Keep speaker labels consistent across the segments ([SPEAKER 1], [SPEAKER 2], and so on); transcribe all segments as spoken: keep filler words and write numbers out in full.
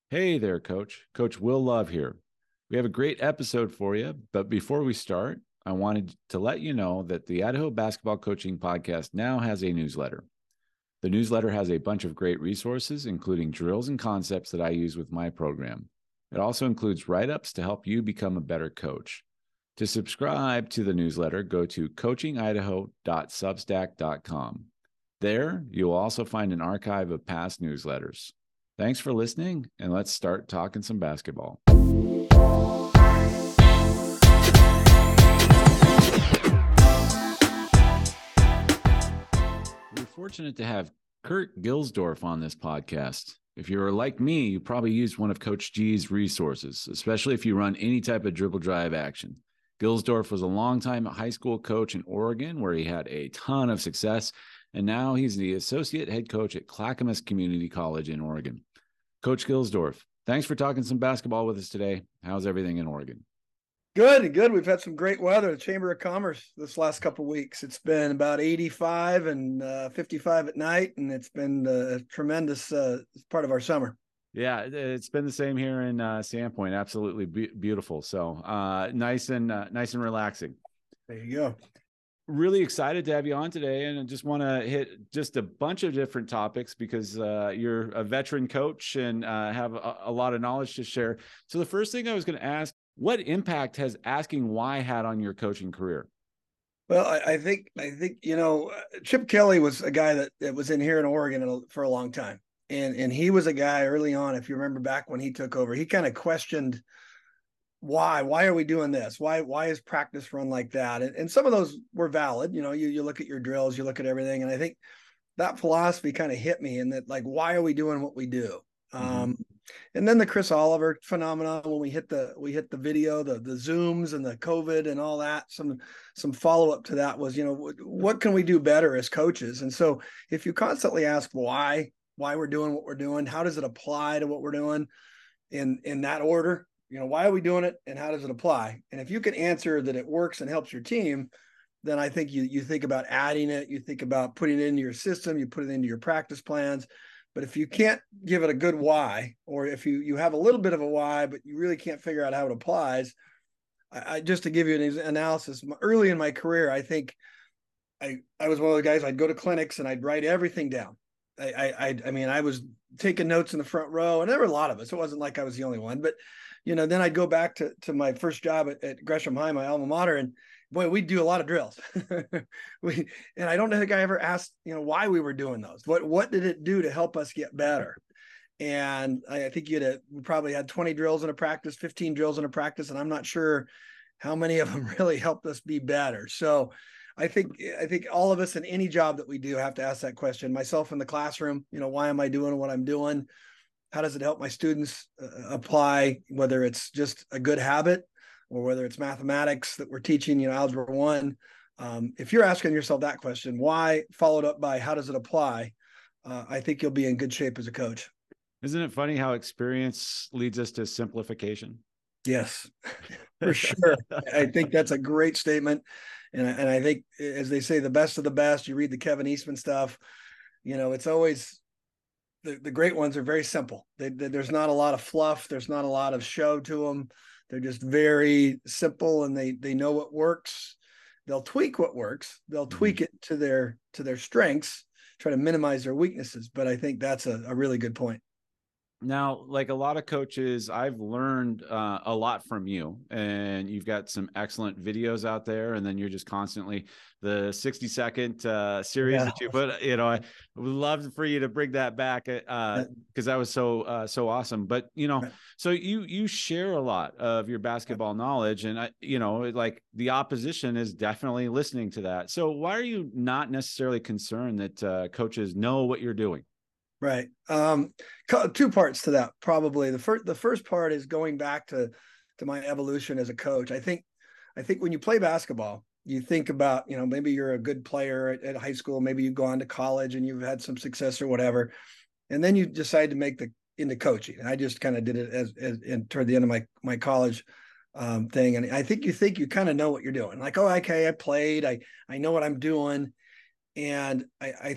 [SPEAKER 1] Hey there, Coach. Coach Will Love here. We have a great episode for you, but before we start, I wanted to let you know that the Idaho Basketball Coaching Podcast now has a newsletter. The newsletter has a bunch of great resources, including drills and concepts that I use with my program. It also includes write-ups to help you become a better coach. To subscribe to the newsletter, go to coaching idaho dot substack dot com. There, you'll also find an archive of past newsletters. Thanks for listening, and let's start talking some basketball. We're fortunate to have Kurt Gilsdorf on this podcast. If you're like me, you probably used one of Coach G's resources, especially if you run any type of dribble drive action. Gilsdorf was a longtime high school coach in Oregon, where he had a ton of success, and now he's the associate head coach at Clackamas Community College in Oregon. Coach Gilsdorf, thanks for talking some basketball with us today. How's everything in Oregon?
[SPEAKER 2] Good, good. We've had some great weather. The Chamber of Commerce this last couple of weeks. It's been about eighty-five and uh, fifty-five at night, and it's been a tremendous uh, part of our summer.
[SPEAKER 1] Yeah, it's been the same here in uh, Sandpoint. Absolutely be- beautiful. So uh, nice and uh, nice and relaxing.
[SPEAKER 2] There you go.
[SPEAKER 1] Really excited to have you on today, and I just want to hit just a bunch of different topics because uh, you're a veteran coach and uh, have a, a lot of knowledge to share. So the first thing I was going to ask, what impact has asking why had on your coaching career?
[SPEAKER 2] Well, I, I think I think you know Chip Kelly was a guy that, that was in here in Oregon for a long time, and and he was a guy early on. If you remember back when he took over, he kind of questioned. Why? Why are we doing this? Why? Why is practice run like that? And, and some of those were valid. You know, you you look at your drills, you look at everything, and I think that philosophy kind of hit me. In that, like, why are we doing what we do? Mm-hmm. Um, and then the Chris Oliver phenomenon when we hit the we hit the video, the the Zooms and the COVID and all that. Some some follow up to that was, you know, what, what can we do better as coaches? And so if you constantly ask why, why we're doing what we're doing, how does it apply to what we're doing, in in that order. You know, why are we doing it and how does it apply? And if you can answer that it works and helps your team, then I think you you think about adding it, you think about putting it into your system, you put it into your practice plans. But if you can't give it a good why, or if you you have a little bit of a why, but you really can't figure out how it applies, I, I just to give you an analysis, early in my career, I think I, I was one of the guys, I'd go to clinics and I'd write everything down. I, I, I mean, I was taking notes in the front row, and there were a lot of us. It wasn't like I was the only one, but you know, then I'd go back to, to my first job at, at Gresham High, my alma mater, and boy, we'd do a lot of drills. we, and I don't think I ever asked, you know, why we were doing those. What, what did it do to help us get better? And I, I think you'd have, we probably had twenty drills in a practice, fifteen drills in a practice, and I'm not sure how many of them really helped us be better. So I think, I think all of us in any job that we do have to ask that question. Myself in the classroom, you know, why am I doing what I'm doing? How does it help my students uh, apply, whether it's just a good habit or whether it's mathematics that we're teaching, you know, algebra one. Um, if you're asking yourself that question, why, followed up by how does it apply, uh, I think you'll be in good shape as a coach.
[SPEAKER 1] Isn't it funny how experience leads us to simplification?
[SPEAKER 2] Yes, for sure. I think that's a great statement. And, and I think, as they say, the best of the best, you read the Kevin Eastman stuff, you know, it's always, The, the great ones are very simple. They, they, there's not a lot of fluff. There's not a lot of show to them. They're just very simple, and they they know what works. They'll tweak what works. They'll mm-hmm. tweak it to their to their strengths, try to minimize their weaknesses. But I think that's a, a really good point.
[SPEAKER 1] Now, like a lot of coaches, I've learned uh, a lot from you, and you've got some excellent videos out there. And then you're just constantly the sixty second uh, series yeah. that you put, you know, I would love for you to bring that back uh, yeah. cause that was so, uh, so awesome. But, you know, right. so you, you share a lot of your basketball yeah. knowledge, and I, you know, like the opposition is definitely listening to that. So why are you not necessarily concerned that uh, coaches know what you're doing?
[SPEAKER 2] Right. Um, two parts to that. Probably the first, the first part is going back to, to my evolution as a coach. I think, I think when you play basketball, you think about, you know, maybe you're a good player at, at high school, maybe you've gone to college and you've had some success or whatever. And then you decide to make the, into coaching. And I just kind of did it as, as in toward the end of my, my college um, thing. And I think you think you kind of know what you're doing. Like, oh, okay, I played, I, I know what I'm doing. And I, I think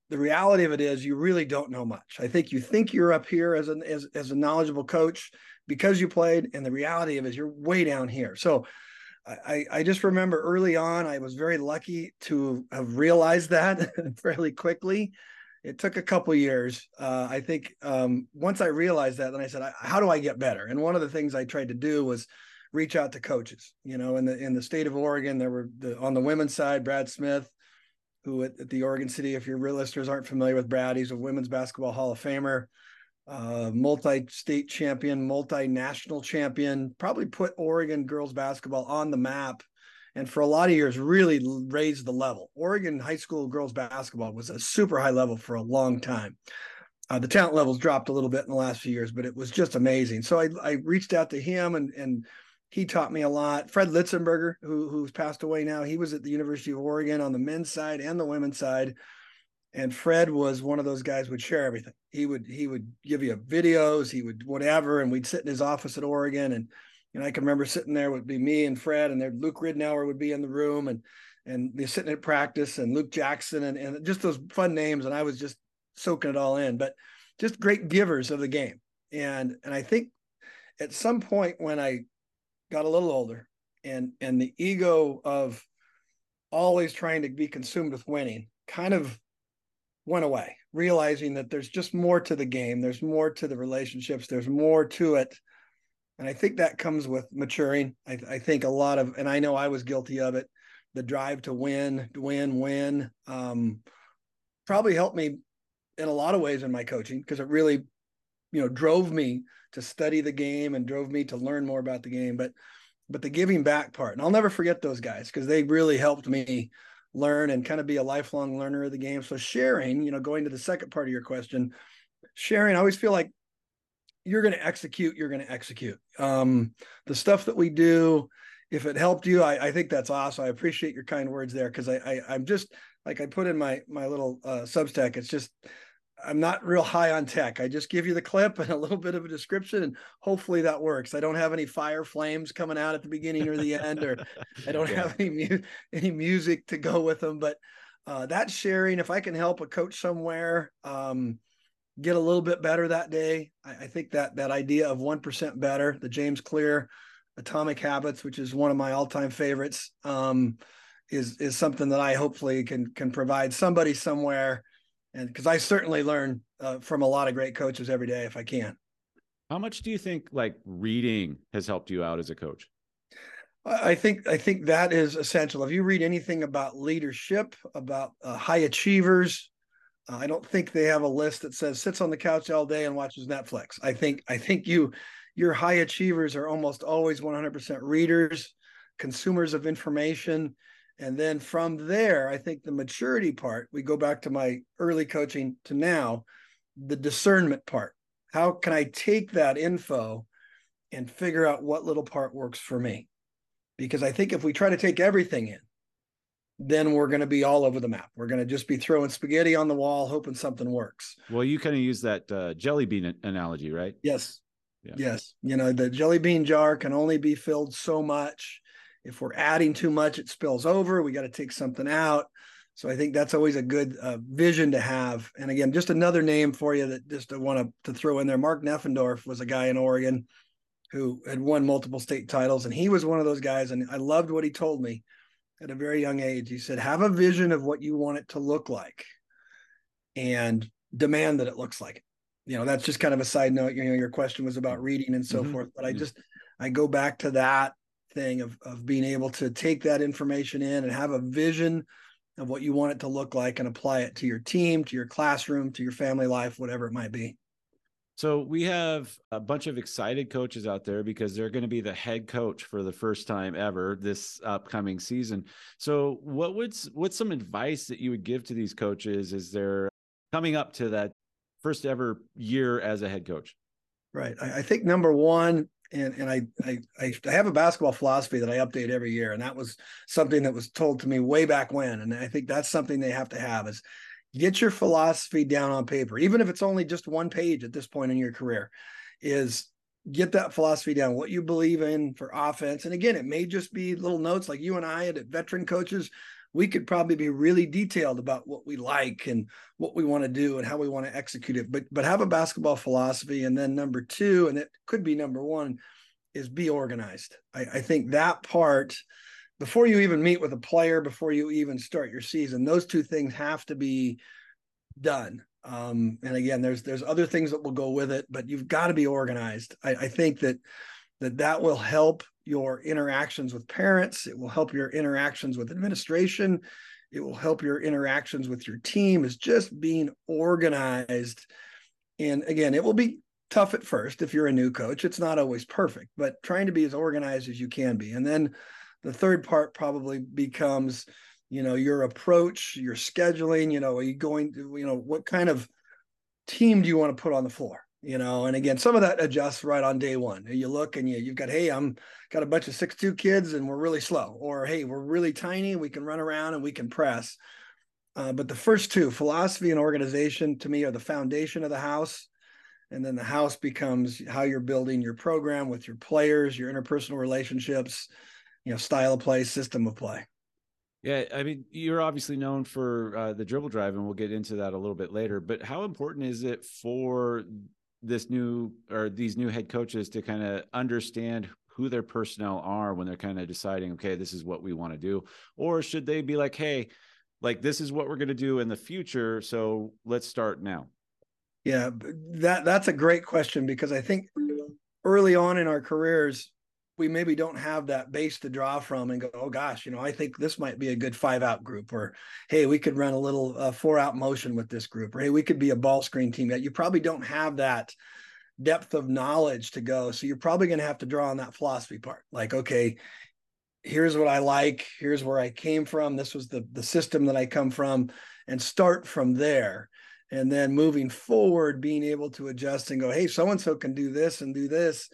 [SPEAKER 2] the reality of it is you really don't know much. I think you think you're up here as an as, as a knowledgeable coach because you played, and the reality of it is you're way down here. So I, I just remember early on, I was very lucky to have realized that fairly quickly. It took a couple years. Uh, I think um, once I realized that, then I said, how do I get better? And one of the things I tried to do was reach out to coaches. You know, in the in the state of Oregon, there were the, on the women's side, Brad Smith, who at, at the Oregon City, if your real listeners aren't familiar with Brad, he's a women's basketball Hall of Famer. Uh, multi-state champion, multinational champion, probably put Oregon girls basketball on the map. And for a lot of years, really raised the level. Oregon high school girls basketball was a super high level for a long time. Uh, the talent levels dropped a little bit in the last few years, but it was just amazing. So I, I reached out to him, and, and he taught me a lot. Fred Litzenberger, who, who's passed away now, he was at the University of Oregon on the men's side and the women's side. And Fred was one of those guys who would share everything. He would he would give you videos, he would whatever, and we'd sit in his office at Oregon. And you know, I can remember sitting there, would be me and Fred, and there Luke Ridnour would be in the room, and and they're sitting at practice, and Luke Jackson, and, and just those fun names. And I was just soaking it all in, but just great givers of the game. And and I think at some point when I got a little older, and and the ego of always trying to be consumed with winning kind of went away, realizing that there's just more to the game. There's more to the relationships. There's more to it. And I think that comes with maturing. I, I think a lot of, and I know I was guilty of it, the drive to win, win, win, um, probably helped me in a lot of ways in my coaching, because it really, you know, drove me to study the game and drove me to learn more about the game. But, but the giving back part, and I'll never forget those guys, because they really helped me learn and kind of be a lifelong learner of the game. So sharing, you know, going to the second part of your question, sharing, I always feel like you're going to execute, you're going to execute. Um, the stuff that we do, if it helped you, I, I think that's awesome. I appreciate your kind words there. Cause I, I I'm just like I put in my, my little uh, Substack. It's just, I'm not real high on tech. I just give you the clip and a little bit of a description, and hopefully that works. I don't have any fire flames coming out at the beginning or the end, or I don't yeah. have any, mu- any music to go with them, but uh, that sharing, if I can help a coach somewhere um, get a little bit better that day, I, I think that that idea of one percent better, the James Clear Atomic Habits, which is one of my all-time favorites, um, is, is something that I hopefully can, can provide somebody somewhere. And because I certainly learn uh, from a lot of great coaches every day if I can.
[SPEAKER 1] How much do you think like reading has helped you out as a coach?
[SPEAKER 2] I think I think that is essential. If you read anything about leadership, about uh, high achievers, uh, I don't think they have a list that says sits on the couch all day and watches Netflix. I think I think you your high achievers are almost always one hundred percent readers, consumers of information. And then from there, I think the maturity part, we go back to my early coaching to now, the discernment part. How can I take that info and figure out what little part works for me? Because I think if we try to take everything in, then we're going to be all over the map. We're going to just be throwing spaghetti on the wall, hoping something works.
[SPEAKER 1] Well, you kind of use that uh, jelly bean analogy, right?
[SPEAKER 2] Yes.
[SPEAKER 1] Yeah.
[SPEAKER 2] Yes. You know, the jelly bean jar can only be filled so much. If we're adding too much, it spills over. We got to take something out. So I think that's always a good uh, vision to have. And again, just another name for you that just I want to, to throw in there. Mark Neffendorf was a guy in Oregon who had won multiple state titles. And he was one of those guys. And I loved what he told me at a very young age. He said, have a vision of what you want it to look like and demand that it looks like it. You know, that's just kind of a side note. You know, your question was about reading and so mm-hmm. forth. But I just, I go back to that thing of, of being able to take that information in and have a vision of what you want it to look like and apply it to your team, to your classroom, to your family life, whatever it might be.
[SPEAKER 1] So we have a bunch of excited coaches out there because they're going to be the head coach for the first time ever this upcoming season. So what would, what's some advice that you would give to these coaches as they're coming up to that first ever year as a head coach?
[SPEAKER 2] Right. I, I think number one, and, and I, I, I have a basketball philosophy that I update every year. And that was something that was told to me way back when. And I think that's something they have to have is get your philosophy down on paper, even if it's only just one page at this point in your career, is get that philosophy down, what you believe in for offense. And again, it may just be little notes like you and I at veteran coaches. we could probably be really detailed about what we like and what we want to do and how we want to execute it. But but have a basketball philosophy. And then number two, and it could be number one, is be organized. I, I think that part, before you even meet with a player, before you even start your season, those two things have to be done. Um, and again, there's there's other things that will go with it, but you've got to be organized. I, I think that that that will help your interactions with parents. It will help your interactions with administration. It will help your interactions with your team, is just being organized. And again, it will be tough at first if you're a new coach. It's not always perfect, but trying to be as organized as you can be. And then the third part probably becomes, you know, your approach, your scheduling. You know, are you going to, you know, what kind of team do you want to put on the floor? You know, and again, some of that adjusts right on day one. You look and you, you've got, hey, I'm got a bunch of six two kids and we're really slow, or hey, we're really tiny, we can run around and we can press. Uh, but the first two, philosophy and organization, to me are the foundation of the house. And then the house becomes how you're building your program with your players, your interpersonal relationships, you know, style of play, system of play.
[SPEAKER 1] Yeah, I mean, you're obviously known for uh, the dribble drive, and we'll get into that a little bit later. But how important is it for this new or these new head coaches to kind of understand who their personnel are when they're kind of deciding, okay, this is what we want to do? Or should they be like, hey, like this is what we're going to do in the future, so let's start now?
[SPEAKER 2] Yeah, that that's a great question, because I think early on in our careers, we maybe don't have that base to draw from and go, oh gosh, you know, I think this might be a good five out group, or, hey, we could run a little uh, four out motion with this group, or, hey, we could be a ball screen team. That you probably don't have that depth of knowledge to go. So you're probably going to have to draw on that philosophy part. Like, okay, here's what I like. Here's where I came from. This was the, the system that I come from, and start from there. And then moving forward, being able to adjust and go, hey, so-and-so can do this and do this.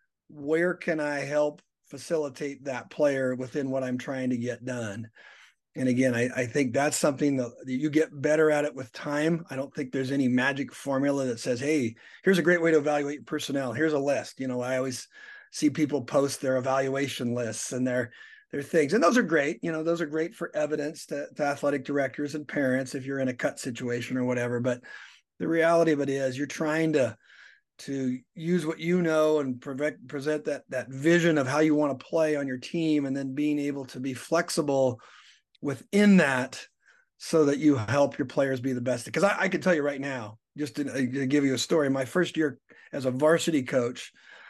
[SPEAKER 2] Where can I help facilitate that player within what I'm trying to get done? And again, I, I think that's something that you get better at it with time. I don't think there's any magic formula that says, hey, here's a great way to evaluate your personnel. Here's a list. You know, I always see people post their evaluation lists and their their things. And those are great. You know, those are great for evidence to, to athletic directors and parents if you're in a cut situation or whatever. But the reality of it is you're trying to to use what you know and prevent, present that that vision of how you want to play on your team, and then being able to be flexible within that so that you help your players be the best. Because I, I can tell you right now, just to, to give you a story, my first year as a varsity coach,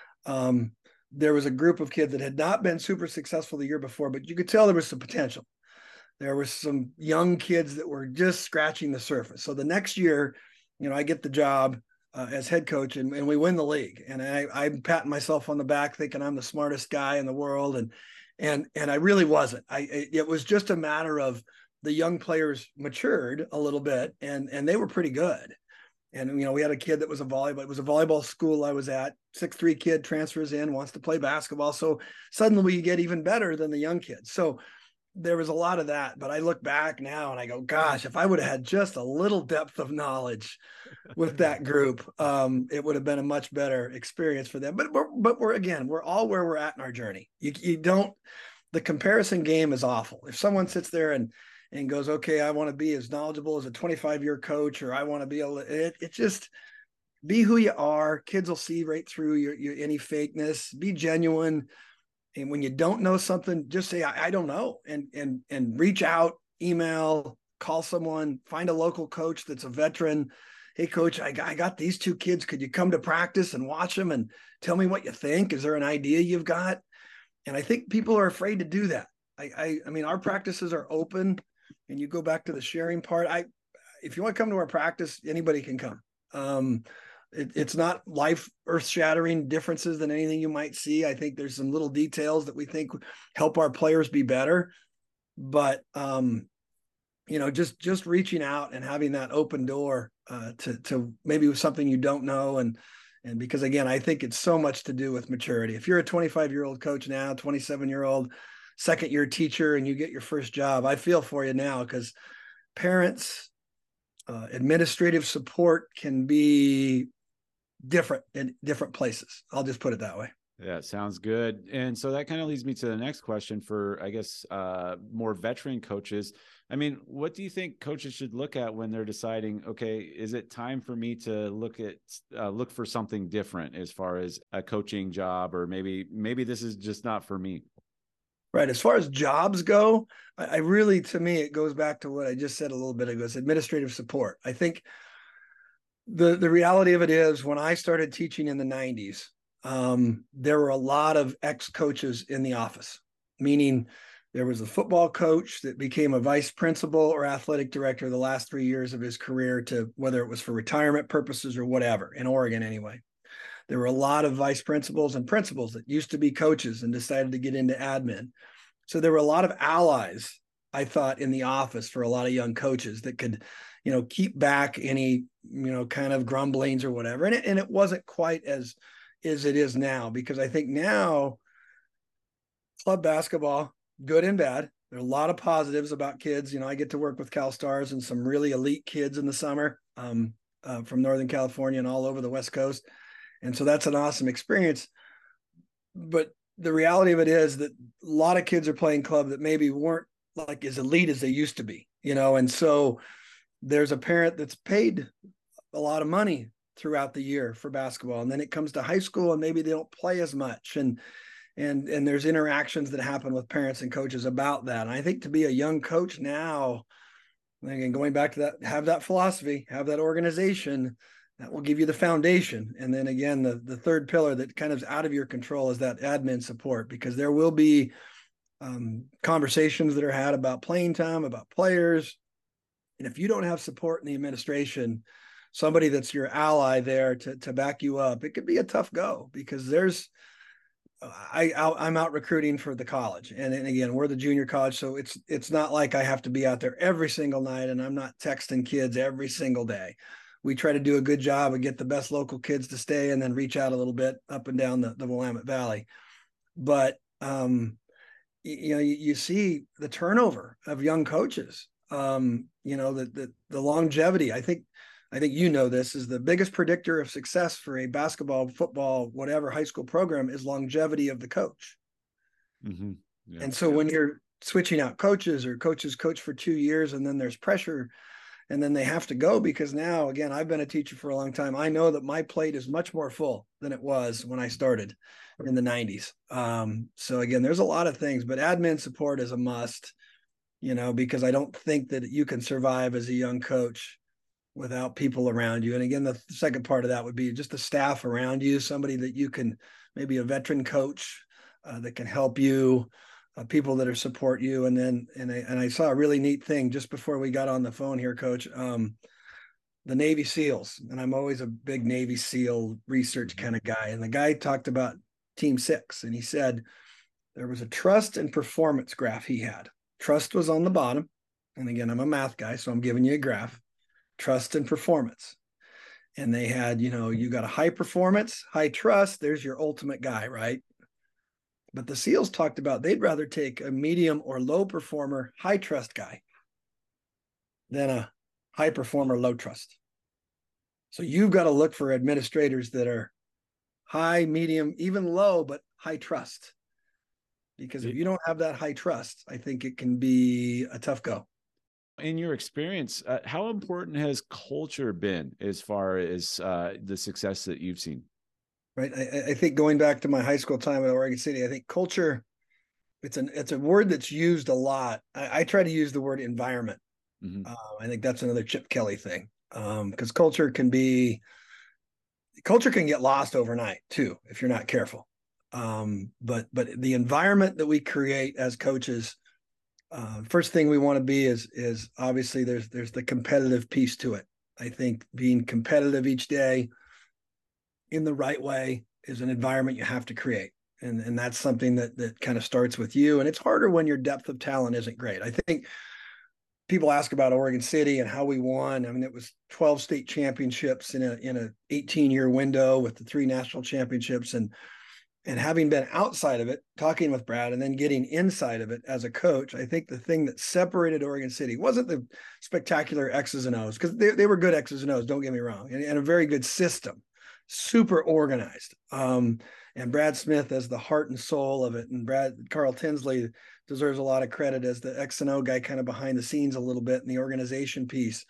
[SPEAKER 2] um, there was a group of kids that had not been super successful the year before, but you could tell there was some potential. There were some young kids that were just scratching the surface. So the next year, you know, I get the job uh, as head coach, and, and we win the league. And I, I'm patting myself on the back thinking I'm the smartest guy in the world. And, and, and I really wasn't. I, it was just a matter of the young players matured a little bit, and, and they were pretty good. And, you know, we had a kid that was a volleyball, it was a volleyball school I was at, six three kid transfers in, wants to play basketball. So suddenly we get even better than the young kids. So there was a lot of that. But I look back now and I go, gosh, if I would have had just a little depth of knowledge with that group, um, it would have been a much better experience for them. But we're, but we're, again, we're all where we're at in our journey. You, you don't, the comparison game is awful. If someone sits there and, and goes, okay, I want to be as knowledgeable as a twenty-five year coach, or I want to be able to, it, it just be who you are. Kids will see right through your, your any fakeness, be genuine. And when you don't know something, just say, I, I don't know. And, and, and reach out, email, call someone, find a local coach that's a veteran. Hey coach, I got, I got these two kids. Could you come to practice and watch them and tell me what you think? Is there an idea you've got? And I think people are afraid to do that. I, I, I mean, our practices are open. And you go back to the sharing part. I, if you want to come to our practice, anybody can come. Um, it, it's not life earth shattering differences than anything you might see. I think there's some little details that we think help our players be better, but um, you know, just, just reaching out and having that open door uh, to, to maybe something you don't know. And, and because again, I think it's so much to do with maturity. If you're a twenty-five year old coach now, twenty-seven year old second year teacher, and you get your first job, I feel for you now, because parents, uh, administrative support can be different in different places. I'll just put it that way.
[SPEAKER 1] Yeah, sounds good. And so that kind of leads me to the next question for, I guess, uh, more veteran coaches. I mean, what do you think coaches should look at when they're deciding, okay, is it time for me to look at, uh, look for something different as far as a coaching job, or maybe, maybe this is just not for me?
[SPEAKER 2] Right. As far as jobs go, I, I really, to me, it goes back to what I just said a little bit ago. It's administrative support. I think the the reality of it is, when I started teaching in the nineties, um, there were a lot of ex-coaches in the office, meaning there was a football coach that became a vice principal or athletic director the last three years of his career, to whether it was for retirement purposes or whatever, in Oregon anyway. There were a lot of vice principals and principals that used to be coaches and decided to get into admin. So there were a lot of allies, I thought, in the office for a lot of young coaches that could, you know, keep back any, you know, kind of grumblings or whatever. And it, and it wasn't quite as, as it is now, because I think now club basketball, good and bad, there are a lot of positives about kids. You know, I get to work with Cal Stars and some really elite kids in the summer, um, uh, from Northern California and all over the West Coast. And so that's an awesome experience. But the reality of it is that a lot of kids are playing club that maybe weren't like as elite as they used to be, you know. And so there's a parent that's paid a lot of money throughout the year for basketball, and then it comes to high school and maybe they don't play as much. And and and there's interactions that happen with parents and coaches about that. And I think to be a young coach now, again, going back to that, have that philosophy, have that organization, that will give you the foundation. And then again, the, the third pillar that kind of is out of your control is that admin support, because there will be um, conversations that are had about playing time, about players. And if you don't have support in the administration, somebody that's your ally there to, to back you up, it could be a tough go, because there's, I, I'm out recruiting for the college. And, and again, we're the junior college. So it's, it's not like I have to be out there every single night, and I'm not texting kids every single day. We try to do a good job and get the best local kids to stay, and then reach out a little bit up and down the, the Willamette Valley. But, um, you, you know, you, you see the turnover of young coaches, um, you know, the, the, the longevity. I think, I think, you know, this is the biggest predictor of success for a basketball, football, whatever high school program, is longevity of the coach.
[SPEAKER 1] Mm-hmm. Yeah.
[SPEAKER 2] And so when you're switching out coaches, or coaches coach for two years and then there's pressure, and then they have to go, because now, again, I've been a teacher for a long time. I know that my plate is much more full than it was when I started in the nineties. Um, so again, there's a lot of things, but admin support is a must, you know, because I don't think that you can survive as a young coach without people around you. And again, the second part of that would be just the staff around you, somebody that you can, maybe a veteran coach uh, that can help you, Uh, people that are support you. And then, and I, and I saw a really neat thing just before we got on the phone here, Coach, um, the Navy SEALs. And I'm always a big Navy SEAL research kind of guy. And the guy talked about Team Six, and he said there was a trust and performance graph he had. Trust was on the bottom. And again, I'm a math guy, so I'm giving you a graph, trust and performance. And they had, you know, you got a high performance, high trust, there's your ultimate guy, right? But the SEALs talked about they'd rather take a medium or low performer, high trust guy than a high performer, low trust. So you've got to look for administrators that are high, medium, even low, but high trust. Because if you don't have that high trust, I think it can be a tough go.
[SPEAKER 1] In your experience, uh, how important has culture been as far as uh, the success that you've seen?
[SPEAKER 2] Right. I, I think going back to my high school time at Oregon City, I think culture, it's an it's a word that's used a lot. I, I try to use the word environment. Mm-hmm. Uh, I think that's another Chip Kelly thing, because um, culture can be culture can get lost overnight too if you're not careful. Um, but but the environment that we create as coaches, uh, first thing we want to be is is obviously there's there's the competitive piece to it. I think being competitive each day in the right way is an environment you have to create. And, and that's something that, that kind of starts with you. And it's harder when your depth of talent isn't great. I think people ask about Oregon City and how we won. I mean, it was twelve state championships in a, in a eighteen year window with the three national championships. And, and having been outside of it, talking with Brad, and then getting inside of it as a coach, I think the thing that separated Oregon City wasn't the spectacular X's and O's, because they, they were good X's and O's, don't get me wrong, and, and a very good system. super organized. Um, and Brad Smith as the heart and soul of it. And Brad Carl Tinsley deserves a lot of credit as the X and O guy, kind of behind the scenes a little bit in the organization piece.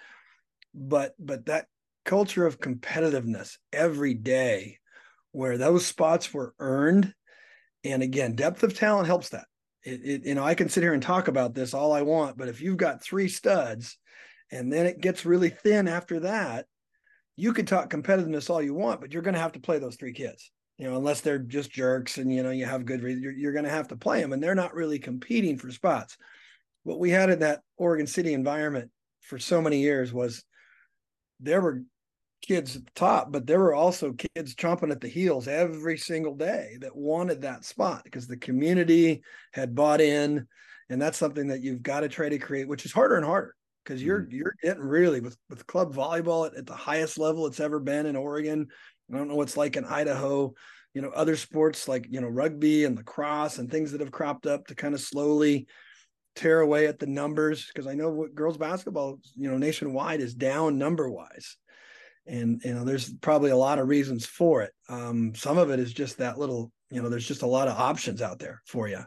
[SPEAKER 2] But but that culture of competitiveness every day, where those spots were earned, and again, depth of talent helps that. It, it, you know, I can sit here and talk about this all I want, but if you've got three studs, and then it gets really thin after that, you could talk competitiveness all you want, but you're going to have to play those three kids, you know, unless they're just jerks and, you know, you have good reason, you're, you're going to have to play them, and they're not really competing for spots. What we had in that Oregon City environment for so many years was there were kids at the top, but there were also kids chomping at the heels every single day that wanted that spot because the community had bought in. And that's something that you've got to try to create, which is harder and harder because you're mm-hmm. you're getting really with, with club volleyball at, at the highest level it's ever been in Oregon. I don't know what's like in Idaho, you know, other sports like, you know, rugby and lacrosse and things that have cropped up to kind of slowly tear away at the numbers. Because I know what girls basketball, you know, nationwide is down number wise. And, you know, there's probably a lot of reasons for it. Um, some of it is just that little, you know, there's just a lot of options out there for you.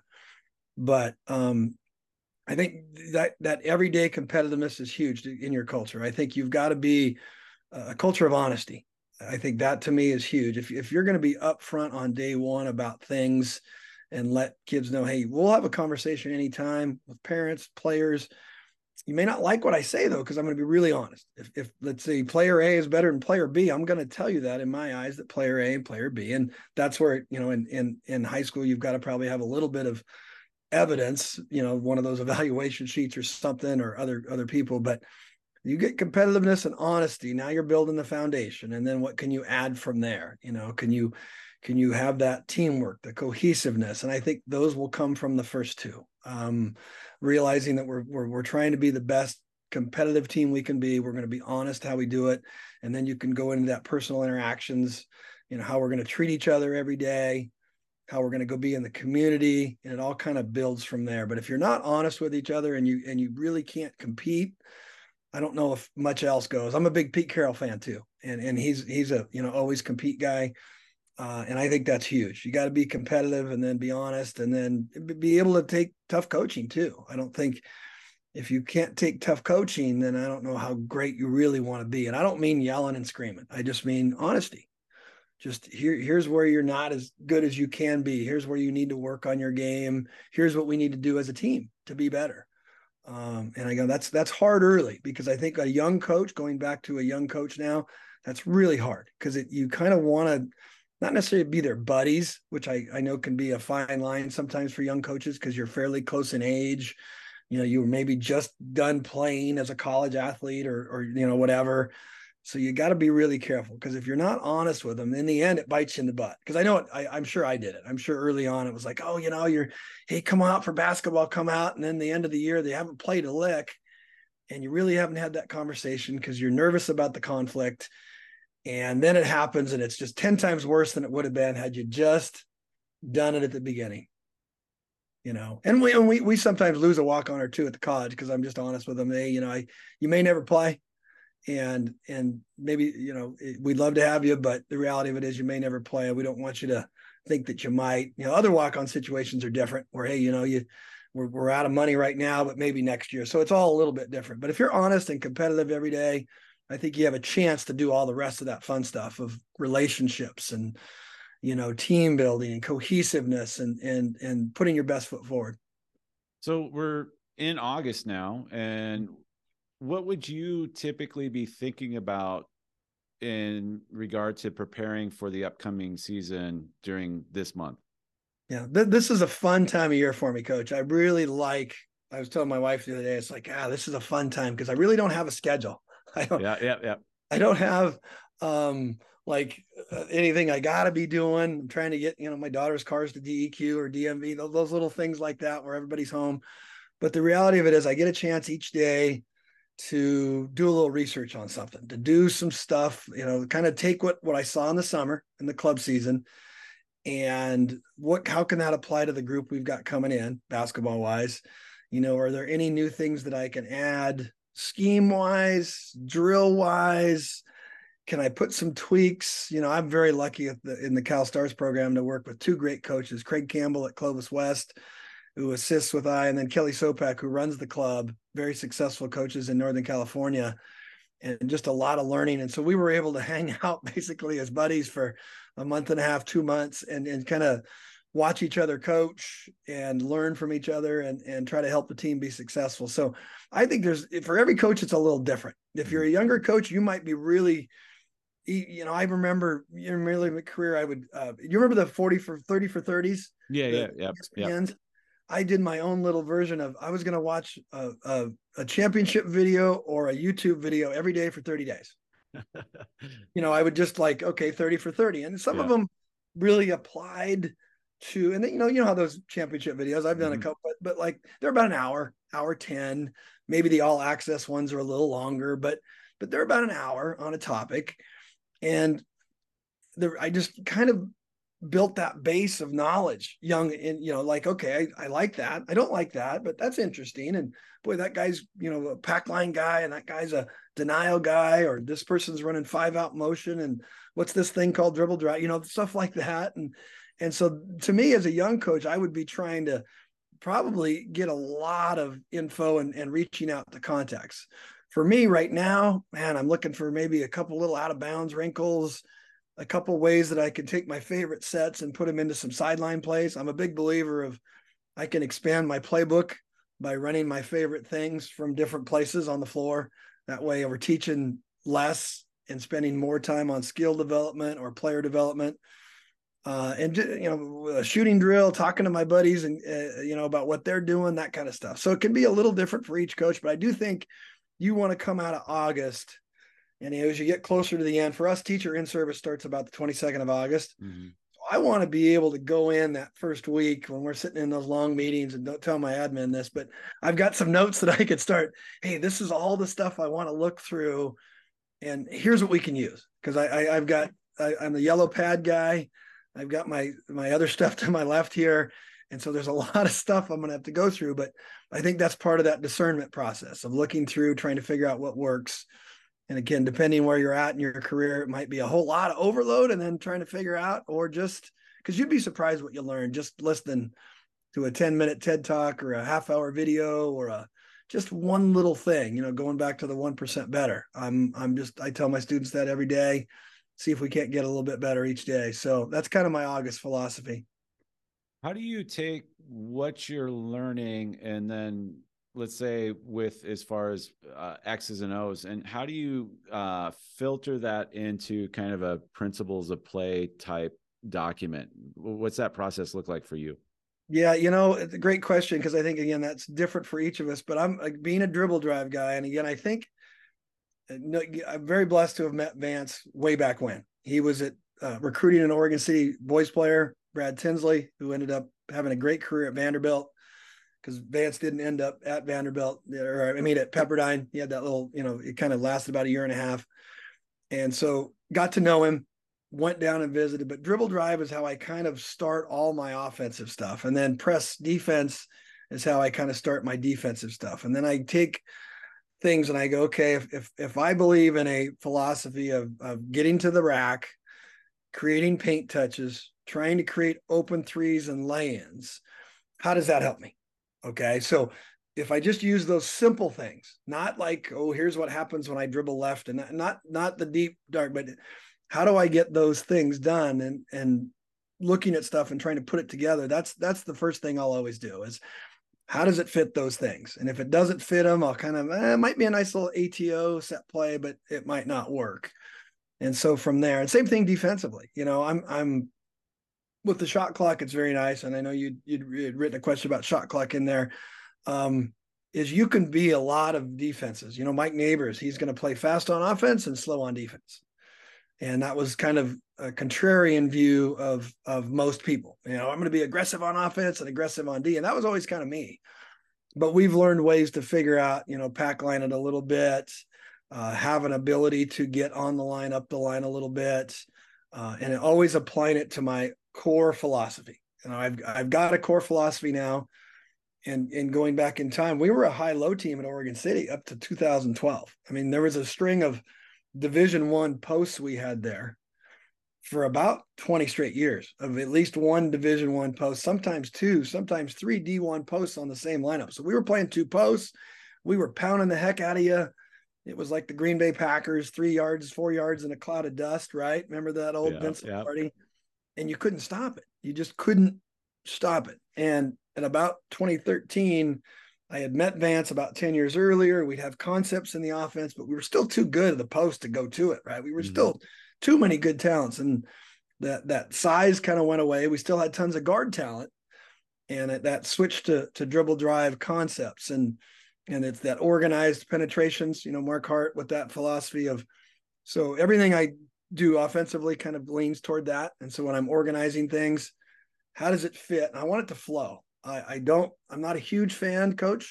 [SPEAKER 2] But um, I think that that everyday competitiveness is huge in your culture. I think you've got to be a culture of honesty. I think that to me is huge. If, if you're going to be upfront on day one about things and let kids know, hey, we'll have a conversation anytime with parents, players. You may not like what I say, though, because I'm going to be really honest. If, if let's say player A is better than player B, I'm going to tell you that in my eyes that player A and player B. And that's where, you know, in, in, in high school, you've got to probably have a little bit of evidence, you know, one of those evaluation sheets or something or other, other people. But you get competitiveness and honesty. Now you're building the foundation. And then what can you add from there? You know, can you, can you have that teamwork, the cohesiveness? And I think those will come from the first two. Um, realizing that we're, we're, we're trying to be the best competitive team we can be. We're going to be honest how we do it. And then you can go into that personal interactions, you know, how we're going to treat each other every day, how we're going to go be in the community, and it all kind of builds from there. But if you're not honest with each other and you, and you really can't compete, I don't know if much else goes. I'm a big Pete Carroll fan too. And, and he's, he's a, you know, always compete guy. Uh, and I think that's huge. You got to be competitive and then be honest and then be able to take tough coaching too. I don't think if you can't take tough coaching, then I don't know how great you really want to be. And I don't mean yelling and screaming. I just mean honesty. Just here, here's where you're not as good as you can be. Here's where you need to work on your game. Here's what we need to do as a team to be better. Um, and I go, that's, that's hard early because I think a young coach, going back to a young coach now, that's really hard because it, you kind of want to, not necessarily be their buddies, which I, I know can be a fine line sometimes for young coaches because you're fairly close in age. You know, you were maybe just done playing as a college athlete or, or you know, whatever. So you got to be really careful because if you're not honest with them, in the end, it bites you in the butt. Because I know it, I, I'm sure I did it. I'm sure early on it was like, oh, you know, you're, hey, come out for basketball, come out. And then the end of the year, they haven't played a lick. And you really haven't had that conversation because you're nervous about the conflict. And then it happens and it's just ten times worse than it would have been had you just done it at the beginning, you know. And we and we we sometimes lose a walk on or two at the college because I'm just honest with them. Hey, you know, I you may never play, and and maybe you know we'd love to have you, but the reality of it is you may never play. We don't want you to think that you might. You know, other walk on situations are different. Where hey, you know, you we're we're out of money right now, but maybe next year. So it's all a little bit different. But if you're honest and competitive every day, I think you have a chance to do all the rest of that fun stuff of relationships and, you know, team building and cohesiveness and, and, and putting your best foot forward.
[SPEAKER 1] So we're in August now. And what would you typically be thinking about in regard to preparing for the upcoming season during this month?
[SPEAKER 2] Yeah, th- this is a fun time of year for me, Coach. I really like, I was telling my wife the other day, it's like, ah, this is a fun time because I really don't have a schedule. I don't,
[SPEAKER 1] yeah, yeah, yeah.
[SPEAKER 2] I don't have um, like uh, anything I got to be doing. I'm trying to get, you know, my daughter's cars to D E Q or D M V, those, those little things like that where everybody's home. But the reality of it is I get a chance each day to do a little research on something, to do some stuff, you know, kind of take what, what I saw in the summer in the club season and what, how can that apply to the group we've got coming in basketball wise? You know, are there any new things that I can add scheme wise, drill wise, can I put some tweaks? You know, I'm very lucky at the, in the Cal Stars program to work with two great coaches, Craig Campbell at Clovis West, who assists with I, and then Kelly Sopak, who runs the club, very successful coaches in Northern California, and just a lot of learning. And so we were able to hang out basically as buddies for a month and a half, two months, and, and kind of watch each other coach and learn from each other and, and try to help the team be successful. So I think there's, for every coach, it's a little different. If you're a younger coach, you might be really, you know, I remember in my career, I would, uh, you remember the forty for thirty for thirties?
[SPEAKER 1] Yeah, yeah, yeah. yeah.
[SPEAKER 2] I did my own little version of, I was going to watch a, a, a championship video or a YouTube video every day for thirty days. You know, I would just like, okay, thirty for thirty. And some yeah. of them really applied to, and you know, you know how those championship videos, I've done mm-hmm. a couple, but, but like they're about an hour, hour ten, maybe the all access ones are a little longer, but, but they're about an hour on a topic. And there, I just kind of built that base of knowledge young and, you know, like, okay, I, I like that. I don't like that, but that's interesting. And boy, that guy's, you know, a pack line guy, and that guy's a denial guy, or this person's running five out motion. And what's this thing called dribble drive, you know, stuff like that. And, and so to me as a young coach, I would be trying to probably get a lot of info and, and reaching out to contacts. For me right now, man, I'm looking for maybe a couple little out of bounds wrinkles, a couple ways that I can take my favorite sets and put them into some sideline plays. I'm a big believer of I can expand my playbook by running my favorite things from different places on the floor. That way we're teaching less and spending more time on skill development or player development. Uh, and, you know, a shooting drill, talking to my buddies and, uh, you know, about what they're doing, that kind of stuff. So it can be a little different for each coach, but I do think you want to come out of August. And as you get closer to the end, for us, teacher in-service starts about the twenty-second of August. Mm-hmm. So I want to be able to go in that first week when we're sitting in those long meetings, and don't tell my admin this, but I've got some notes that I could start. Hey, this is all the stuff I want to look through. And here's what we can use. Because I, I, I've got, I, I'm the yellow pad guy. I've got my, my other stuff to my left here. And so there's a lot of stuff I'm going to have to go through. But I think that's part of that discernment process of looking through, trying to figure out what works. And again, depending where you're at in your career, it might be a whole lot of overload and then trying to figure out, or just because you'd be surprised what you learn just listening to a ten minute TED talk or a half hour video or a just one little thing, you know, going back to the one percent better. I'm, I'm just, I tell my students that every day, see if we can't get a little bit better each day. So that's kind of my August philosophy.
[SPEAKER 1] How do you take what you're learning and then, let's say, with as far as uh, X's and O's, and how do you uh, filter that into kind of a principles of play type document? What's that process look like for you?
[SPEAKER 2] Yeah, you know, it's a great question, because I think, again, that's different for each of us, but I'm like, being a dribble drive guy. And again, I think no, I'm very blessed to have met Vance way back when he was at uh, recruiting an Oregon City boys player, Brad Tinsley, who ended up having a great career at Vanderbilt, because Vance didn't end up at Vanderbilt, or I mean at Pepperdine. He had that little, you know, it kind of lasted about a year and a half. And so got to know him, went down and visited, but dribble drive is how I kind of start all my offensive stuff. And then press defense is how I kind of start my defensive stuff. And then I take things and I go, okay, if if, if I believe in a philosophy of, of getting to the rack, creating paint touches, trying to create open threes and lay-ins, how does that help me? Okay. So if I just use those simple things, not like, oh, here's what happens when I dribble left, and not, not, not the deep dark, but how do I get those things done, and, and looking at stuff and trying to put it together. That's, that's the first thing I'll always do is, how does it fit those things? And if it doesn't fit them, I'll kind of, eh, it might be a nice little A T O set play, but it might not work. And so from there, and same thing defensively, you know, I'm, I'm with the shot clock. It's very nice. And I know you'd, you'd, you'd written a question about shot clock in there. Um, is you can be a lot of defenses, you know, Mike Neighbors, he's going to play fast on offense and slow on defense. And that was kind of a contrarian view of, of most people. You know, I'm going to be aggressive on offense and aggressive on D. And that was always kind of me. But we've learned ways to figure out, you know, pack line it a little bit, uh, have an ability to get on the line, up the line a little bit, uh, and always applying it to my core philosophy. You know, I've, I've got a core philosophy now. And, and going back in time, we were a high-low team at Oregon City up to two thousand twelve. I mean, there was a string of Division One posts we had there for about twenty straight years, of at least one Division One post, sometimes two, sometimes three D one posts on the same lineup. So we were playing two posts. We were pounding the heck out of you. It was like the Green Bay Packers, three yards, four yards in a cloud of dust, right? Remember that old
[SPEAKER 1] yeah,
[SPEAKER 2] Vince
[SPEAKER 1] yeah.
[SPEAKER 2] Lombardi? And you couldn't stop it. You just couldn't stop it. And at about twenty thirteen, I had met Vance about ten years earlier. We'd have concepts in the offense, but we were still too good at the post to go to it, right? We were mm-hmm. still too many good talents. And that that size kind of went away. We still had tons of guard talent. And it, that switched to, to dribble drive concepts. And, and it's that organized penetrations, you know, Mark Hart with that philosophy of, so everything I do offensively kind of leans toward that. And so when I'm organizing things, how does it fit? And I want it to flow. I, I don't, I'm not a huge fan, coach,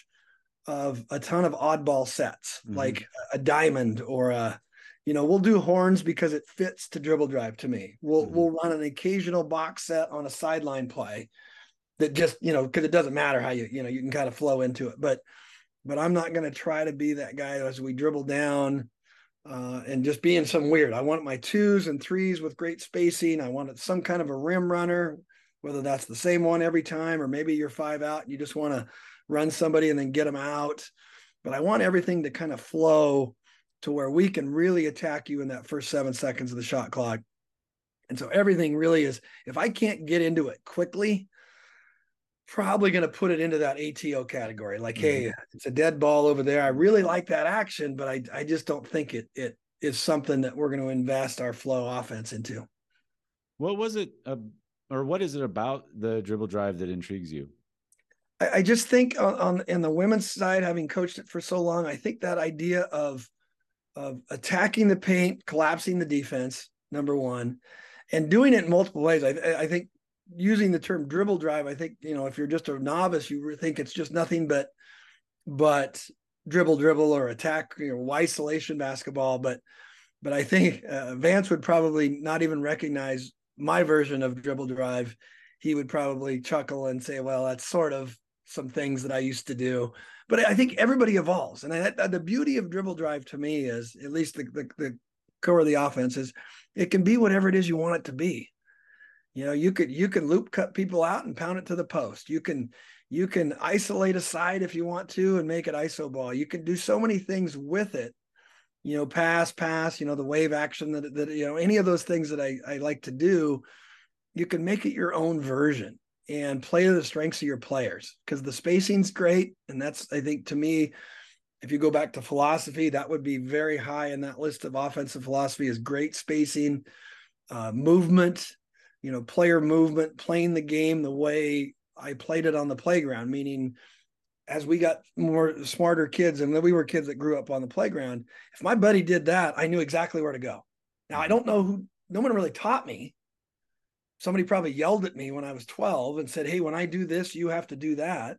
[SPEAKER 2] of a ton of oddball sets, mm-hmm. like a diamond or a, you know, we'll do horns because it fits to dribble drive to me. We'll, mm-hmm. we'll run an occasional box set on a sideline play that just, you know, because it doesn't matter how you, you know, you can kind of flow into it. But, but I'm not going to try to be that guy as we dribble down uh, and just being some weird. I want my twos and threes with great spacing. I want some kind of a rim runner, whether that's the same one every time, or maybe you're five out and you just want to run somebody and then get them out. But I want everything to kind of flow to where we can really attack you in that first seven seconds of the shot clock. And so everything really is, if I can't get into it quickly, probably going to put it into that A T O category. Like, mm-hmm. hey, it's a dead ball over there. I really like that action, but I, I just don't think it, it is something that we're going to invest our flow offense into.
[SPEAKER 1] What was it, uh, or what is it about the dribble drive that intrigues you?
[SPEAKER 2] I, I just think on, on in the women's side, having coached it for so long, I think that idea of, of attacking the paint, collapsing the defense, number one, and doing it in multiple ways. I, I think using the term dribble drive, I think, you know, if you're just a novice, you think it's just nothing but, but dribble, dribble, or attack, you know, isolation basketball. But, but I think uh, Vance would probably not even recognize my version of dribble drive. He would probably chuckle and say, well, that's sort of some things that I used to do. But I think everybody evolves. And I, the beauty of dribble drive to me is, at least the, the, the core of the offense, is it can be whatever it is you want it to be. You know, you could you can loop cut people out and pound it to the post. You can you can isolate a side if you want to and make it I S O ball. You can do so many things with it. You know, pass, pass. You know, the wave action that that you know any of those things that I I like to do. You can make it your own version and play to the strengths of your players, because the spacing's great, and that's, I think, to me, if you go back to philosophy, that would be very high in that list of offensive philosophy, is great spacing, uh, movement. You know, player movement, playing the game the way I played it on the playground, meaning as we got more smarter kids, and we were kids that grew up on the playground, if my buddy did that, I knew exactly where to go. Now, I don't know who, no one really taught me. Somebody probably yelled at me when I was twelve and said, hey, when I do this, you have to do that.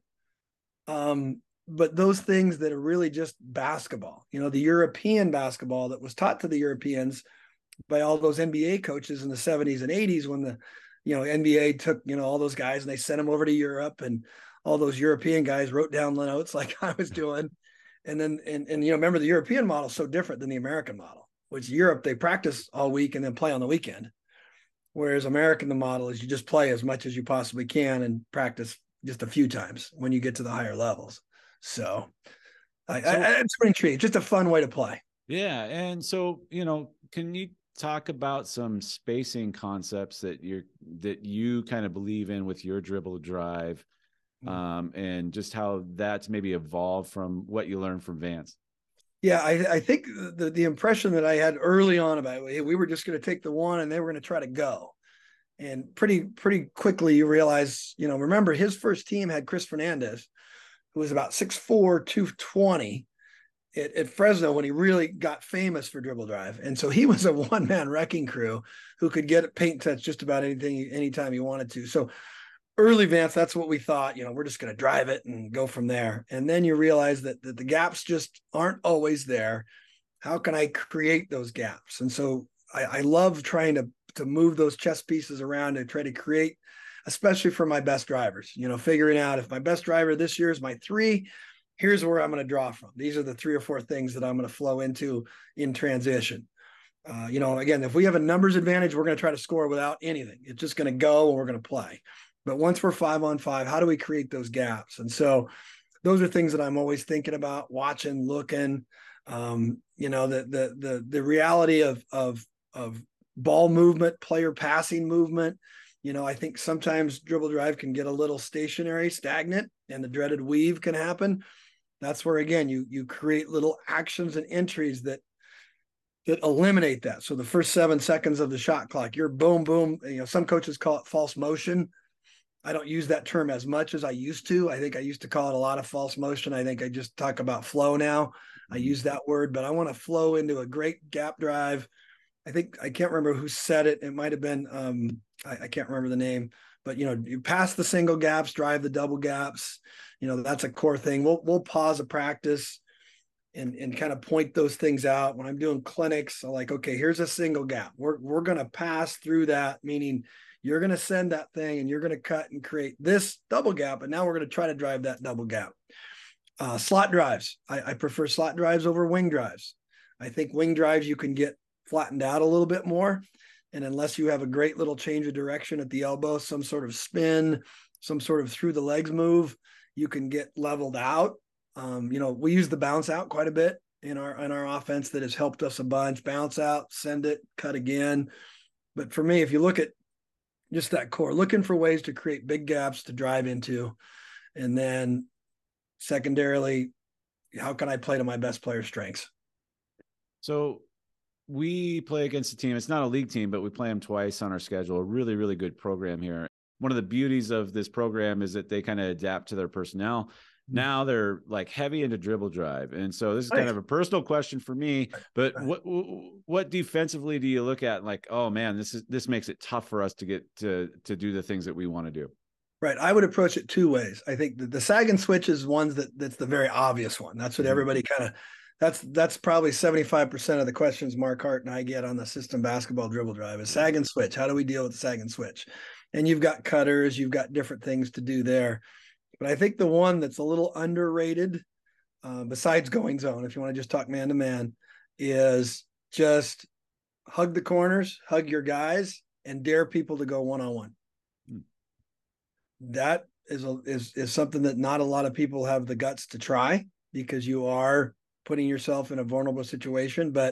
[SPEAKER 2] Um, but those things that are really just basketball, you know, the European basketball that was taught to the Europeans by all those N B A coaches in the seventies and eighties, when the, you know, N B A took, you know, all those guys and they sent them over to Europe, and all those European guys wrote down notes like I was doing. And then, and, and, you know, remember the European model is so different than the American model, which Europe, they practice all week and then play on the weekend. Whereas American, the model is you just play as much as you possibly can and practice just a few times when you get to the higher levels. So, I, so I, it's pretty intriguing. Just a fun way to play. Yeah.
[SPEAKER 1] And so, you know, can you talk about some spacing concepts that you're, that you kind of believe in with your dribble drive, um, and just how that's maybe evolved from what you learned from Vance?
[SPEAKER 2] Yeah, I, I think the, the impression that I had early on about it, we were just going to take the one and they were going to try to go. And pretty, pretty quickly you realize, you know, remember his first team had Chris Fernandez, who was about six four, two twenty at, at Fresno when he really got famous for dribble drive. And so he was a one-man wrecking crew who could get a paint touch just about anything, anytime he wanted to. So early Vance, that's what we thought, you know, we're just going to drive it and go from there. And then you realize that, that the gaps just aren't always there. How can I create those gaps? And so I, I love trying to, to move those chess pieces around and try to create, especially for my best drivers, you know, figuring out if my best driver this year is my three, here's where I'm going to draw from. These are the three or four things that I'm going to flow into in transition. Uh, you know, again, if we have a numbers advantage, we're going to try to score without anything. It's just going to go and we're going to play. But once we're five on five, how do we create those gaps? And so those are things that I'm always thinking about, watching, looking. Um, you know, the the the the reality of of of ball movement, player passing movement. You know, I think sometimes dribble drive can get a little stationary, stagnant, and the dreaded weave can happen. That's where again you you create little actions and entries that that eliminate that. So the first seven seconds of the shot clock, you're boom boom. You know, some coaches call it false motion. I don't use that term as much as I used to. I think I used to call it a lot of false motion. I think I just talk about flow now. I use that word, but I want to flow into a great gap drive. I think I can't remember who said it. It might have been um, I, I can't remember the name, but you know, you pass the single gaps, drive the double gaps. You know, that's a core thing. We'll we'll pause a practice and and kind of point those things out. When I'm doing clinics, I'm like, okay, here's a single gap. We're we're gonna pass through that, meaning you're going to send that thing and you're going to cut and create this double gap. And now we're going to try to drive that double gap. Uh, slot drives. I, I prefer slot drives over wing drives. I think wing drives, you can get flattened out a little bit more. And unless you have a great little change of direction at the elbow, some sort of spin, some sort of through the legs move, you can get leveled out. Um, you know, we use the bounce out quite a bit in our, in our offense. That has helped us a bunch. Bounce out, send it, cut again. But for me, if you look at just that core, looking for ways to create big gaps to drive into. And then secondarily, how can I play to my best player strengths?
[SPEAKER 1] So we play against a team. It's not a league team, but we play them twice on our schedule. A really, really good program here. One of the beauties of this program is that they kind of adapt to their personnel. Now they're like heavy into dribble drive. And so this is kind of a personal question for me, but what, what defensively do you look at? Like, oh man, this is, this makes it tough for us to get to, to do the things that we want to do.
[SPEAKER 2] Right. I would approach it two ways. I think the, the sag and switch is ones that that's the very obvious one. That's what mm-hmm. everybody kind of, that's, that's probably seventy-five percent of the questions Mark Hart and I get on the system basketball dribble drive is sag and switch. How do we deal with the sag and switch? And you've got cutters, you've got different things to do there. But I think the one that's a little underrated, uh, besides going zone, if you want to just talk man to man, is just hug the corners, hug your guys, and dare people to go one on one. That is a, is is something that not a lot of people have the guts to try because you are putting yourself in a vulnerable situation. But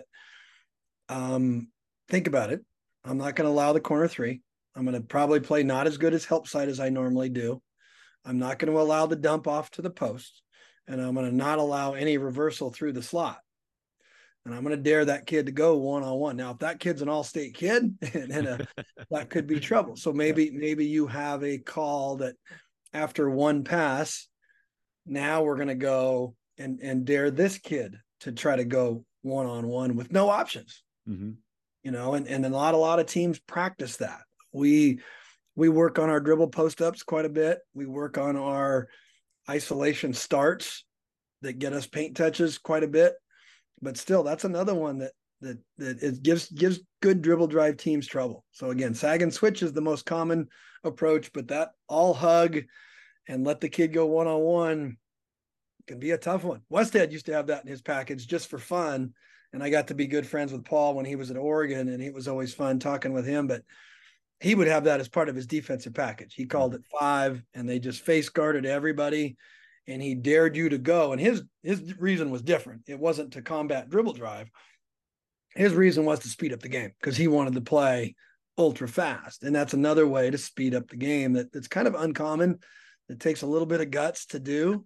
[SPEAKER 2] um, think about it. I'm not going to allow the corner three. I'm going to probably play not as good as help side as I normally do. I'm not going to allow the dump off to the post, and I'm going to not allow any reversal through the slot. And I'm going to dare that kid to go one-on-one. Now, if that kid's an all-state kid, and, and a, that could be trouble. So maybe, maybe you have a call that after one pass, now we're going to go and, and dare this kid to try to go one-on-one with no options. Mm-hmm. You know, and, and a lot, a lot of teams practice that. We, We work on our dribble post-ups quite a bit. We work on our isolation starts that get us paint touches quite a bit. But still, that's another one that that that it gives gives good dribble drive teams trouble. So again, sag and switch is the most common approach, but that all hug and let the kid go one-on-one can be a tough one. Westhead used to have that in his package just for fun. And I got to be good friends with Paul when he was at Oregon, and it was always fun talking with him. But he would have that as part of his defensive package. He called it five, and they just face guarded everybody, and he dared you to go. And his his reason was different. It wasn't to combat dribble drive. His reason was to speed up the game because he wanted to play ultra fast. And that's another way to speed up the game that, that's kind of uncommon. It takes a little bit of guts to do.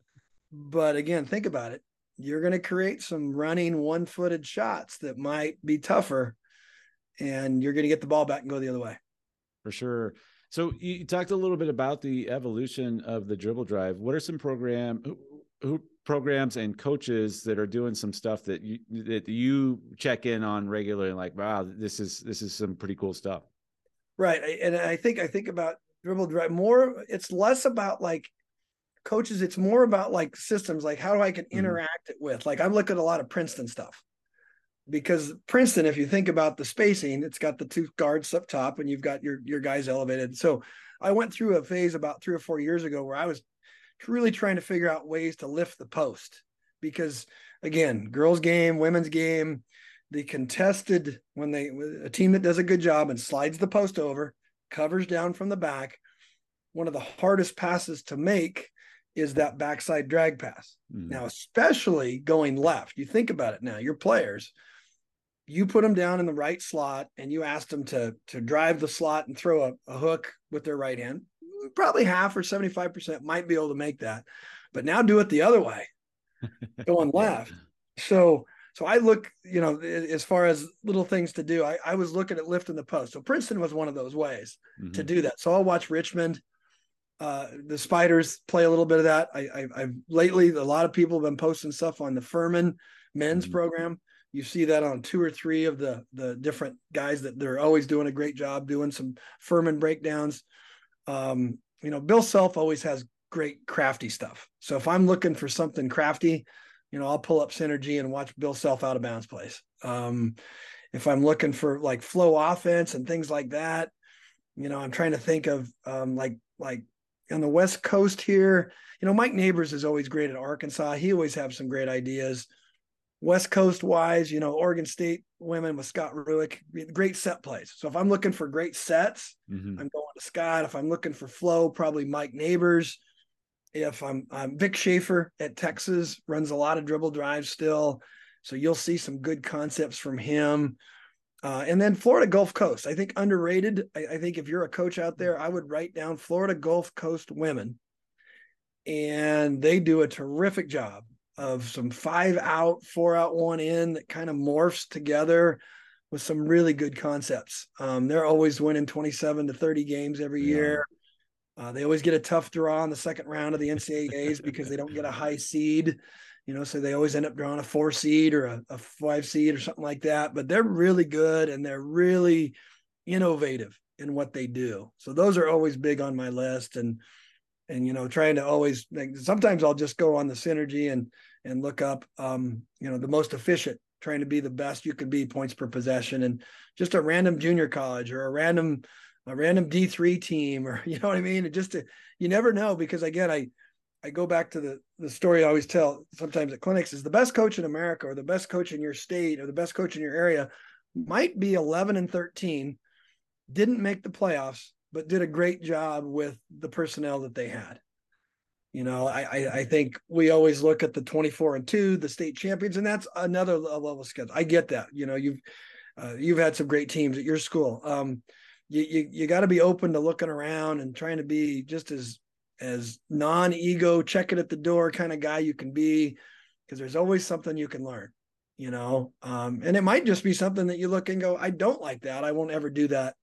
[SPEAKER 2] But again, think about it. You're going to create some running one-footed shots that might be tougher, and you're going to get the ball back and go the other way.
[SPEAKER 1] For sure. So you talked a little bit about the evolution of the dribble drive. What are some program who, who programs and coaches that are doing some stuff that you that you check in on regularly? Like, wow, this is this is some pretty cool stuff.
[SPEAKER 2] Right, and I think I think about dribble drive more. It's less about like coaches. It's more about like systems. Like how do I can interact mm-hmm. it with? Like I'm looking at a lot of Princeton stuff. Because Princeton, if you think about the spacing, it's got the two guards up top and you've got your, your guys elevated. So I went through a phase about three or four years ago where I was really trying to figure out ways to lift the post because, again, girls game, women's game, the contested, when they, a team that does a good job and slides the post over, covers down from the back, one of the hardest passes to make is that backside drag pass. Mm. Now, especially going left, you think about it now, your players, you put them down in the right slot and you ask them to, to drive the slot and throw a, a hook with their right hand, probably half or seventy-five percent might be able to make that. But now do it the other way, going left. So, so I look, you know, as far as little things to do, I, I was looking at lifting the post. So Princeton was one of those ways mm-hmm. to do that. So I'll watch Richmond. Uh, the Spiders play a little bit of that. I, I, I've lately, a lot of people have been posting stuff on the Furman men's mm-hmm. program. You see that on two or three of the, the different guys that they're always doing a great job doing some Furman breakdowns. Um, you know, Bill Self always has great crafty stuff. So if I'm looking for something crafty, you know, I'll pull up Synergy and watch Bill Self out of bounds plays. Um, if I'm looking for like flow offense and things like that, you know, I'm trying to think of um, like, like on the West Coast here, you know, Mike Neighbors is always great at Arkansas. He always has some great ideas. West Coast wise, you know, Oregon State women with Scott Ruick, great set plays. So if I'm looking for great sets, mm-hmm. I'm going to Scott. If I'm looking for flow, probably Mike Neighbors. If I'm, I'm Vic Schaefer at Texas, runs a lot of dribble drives still. So you'll see some good concepts from him. Uh, and then Florida Gulf Coast, I think underrated. I, I think if you're a coach out there, I would write down Florida Gulf Coast women. And they do a terrific job of some five out, four out, one in that kind of morphs together with some really good concepts. Um, they're always winning twenty-seven to thirty games every yeah. year. Uh, they always get a tough draw in the second round of the N C double A's because they don't get a high seed, you know, so they always end up drawing a four seed or a, a five seed or something like that. But they're really good and they're really innovative in what they do. So those are always big on my list. And, and, you know, trying to always like, sometimes I'll just go on the Synergy and, and look up, um, you know, the most efficient, trying to be the best you can be points per possession, and just a random junior college or a random, a random D three team, or, you know what I mean? It just, to, you never know, because again, I, I go back to the, the story I always tell sometimes at clinics is the best coach in America or the best coach in your state or the best coach in your area might be eleven and thirteen, didn't make the playoffs, but did a great job with the personnel that they had. You know, I, I, I think we always look at the twenty-four and two, the state champions, and that's another level of skill. I get that. You know, you've, uh, you've had some great teams at your school. Um, you, you, you got to be open to looking around and trying to be just as, as non-ego, check it at the door kind of guy you can be, because there's always something you can learn, you know? Um, and it might just be something that you look and go, I don't like that. I won't ever do that.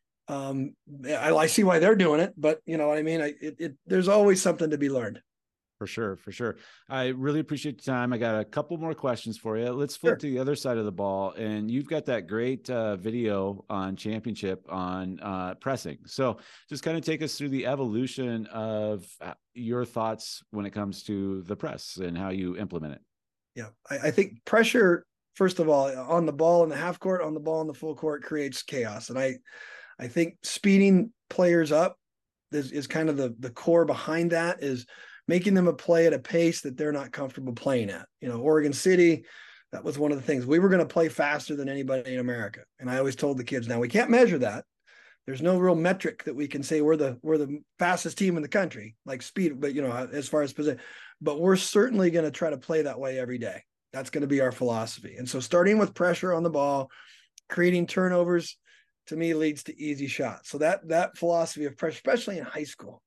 [SPEAKER 2] Um, I, I see why they're doing it, but you know what I mean? I, it, it, there's always something to be learned.
[SPEAKER 1] For sure. For sure. I really appreciate your time. I got a couple more questions for you. Let's flip sure. to the other side of the ball. And you've got that great uh, video on championship on uh, pressing. So just kind of take us through the evolution of your thoughts when it comes to the press and how you implement it.
[SPEAKER 2] Yeah. I, I think pressure, first of all, on the ball in the half court, on the ball in the full court creates chaos. And I, I think speeding players up is, is kind of the, the core behind that, is making them a play at a pace that they're not comfortable playing at. You know, Oregon City, that was one of the things. We were going to play faster than anybody in America. And I always told the kids, now we can't measure that. There's no real metric that we can say we're the we're the fastest team in the country, like speed, but you know, as far as position, but we're certainly going to try to play that way every day. That's going to be our philosophy. And so starting with pressure on the ball, creating turnovers, to me leads to easy shots. So that that philosophy of pressure, especially in high school,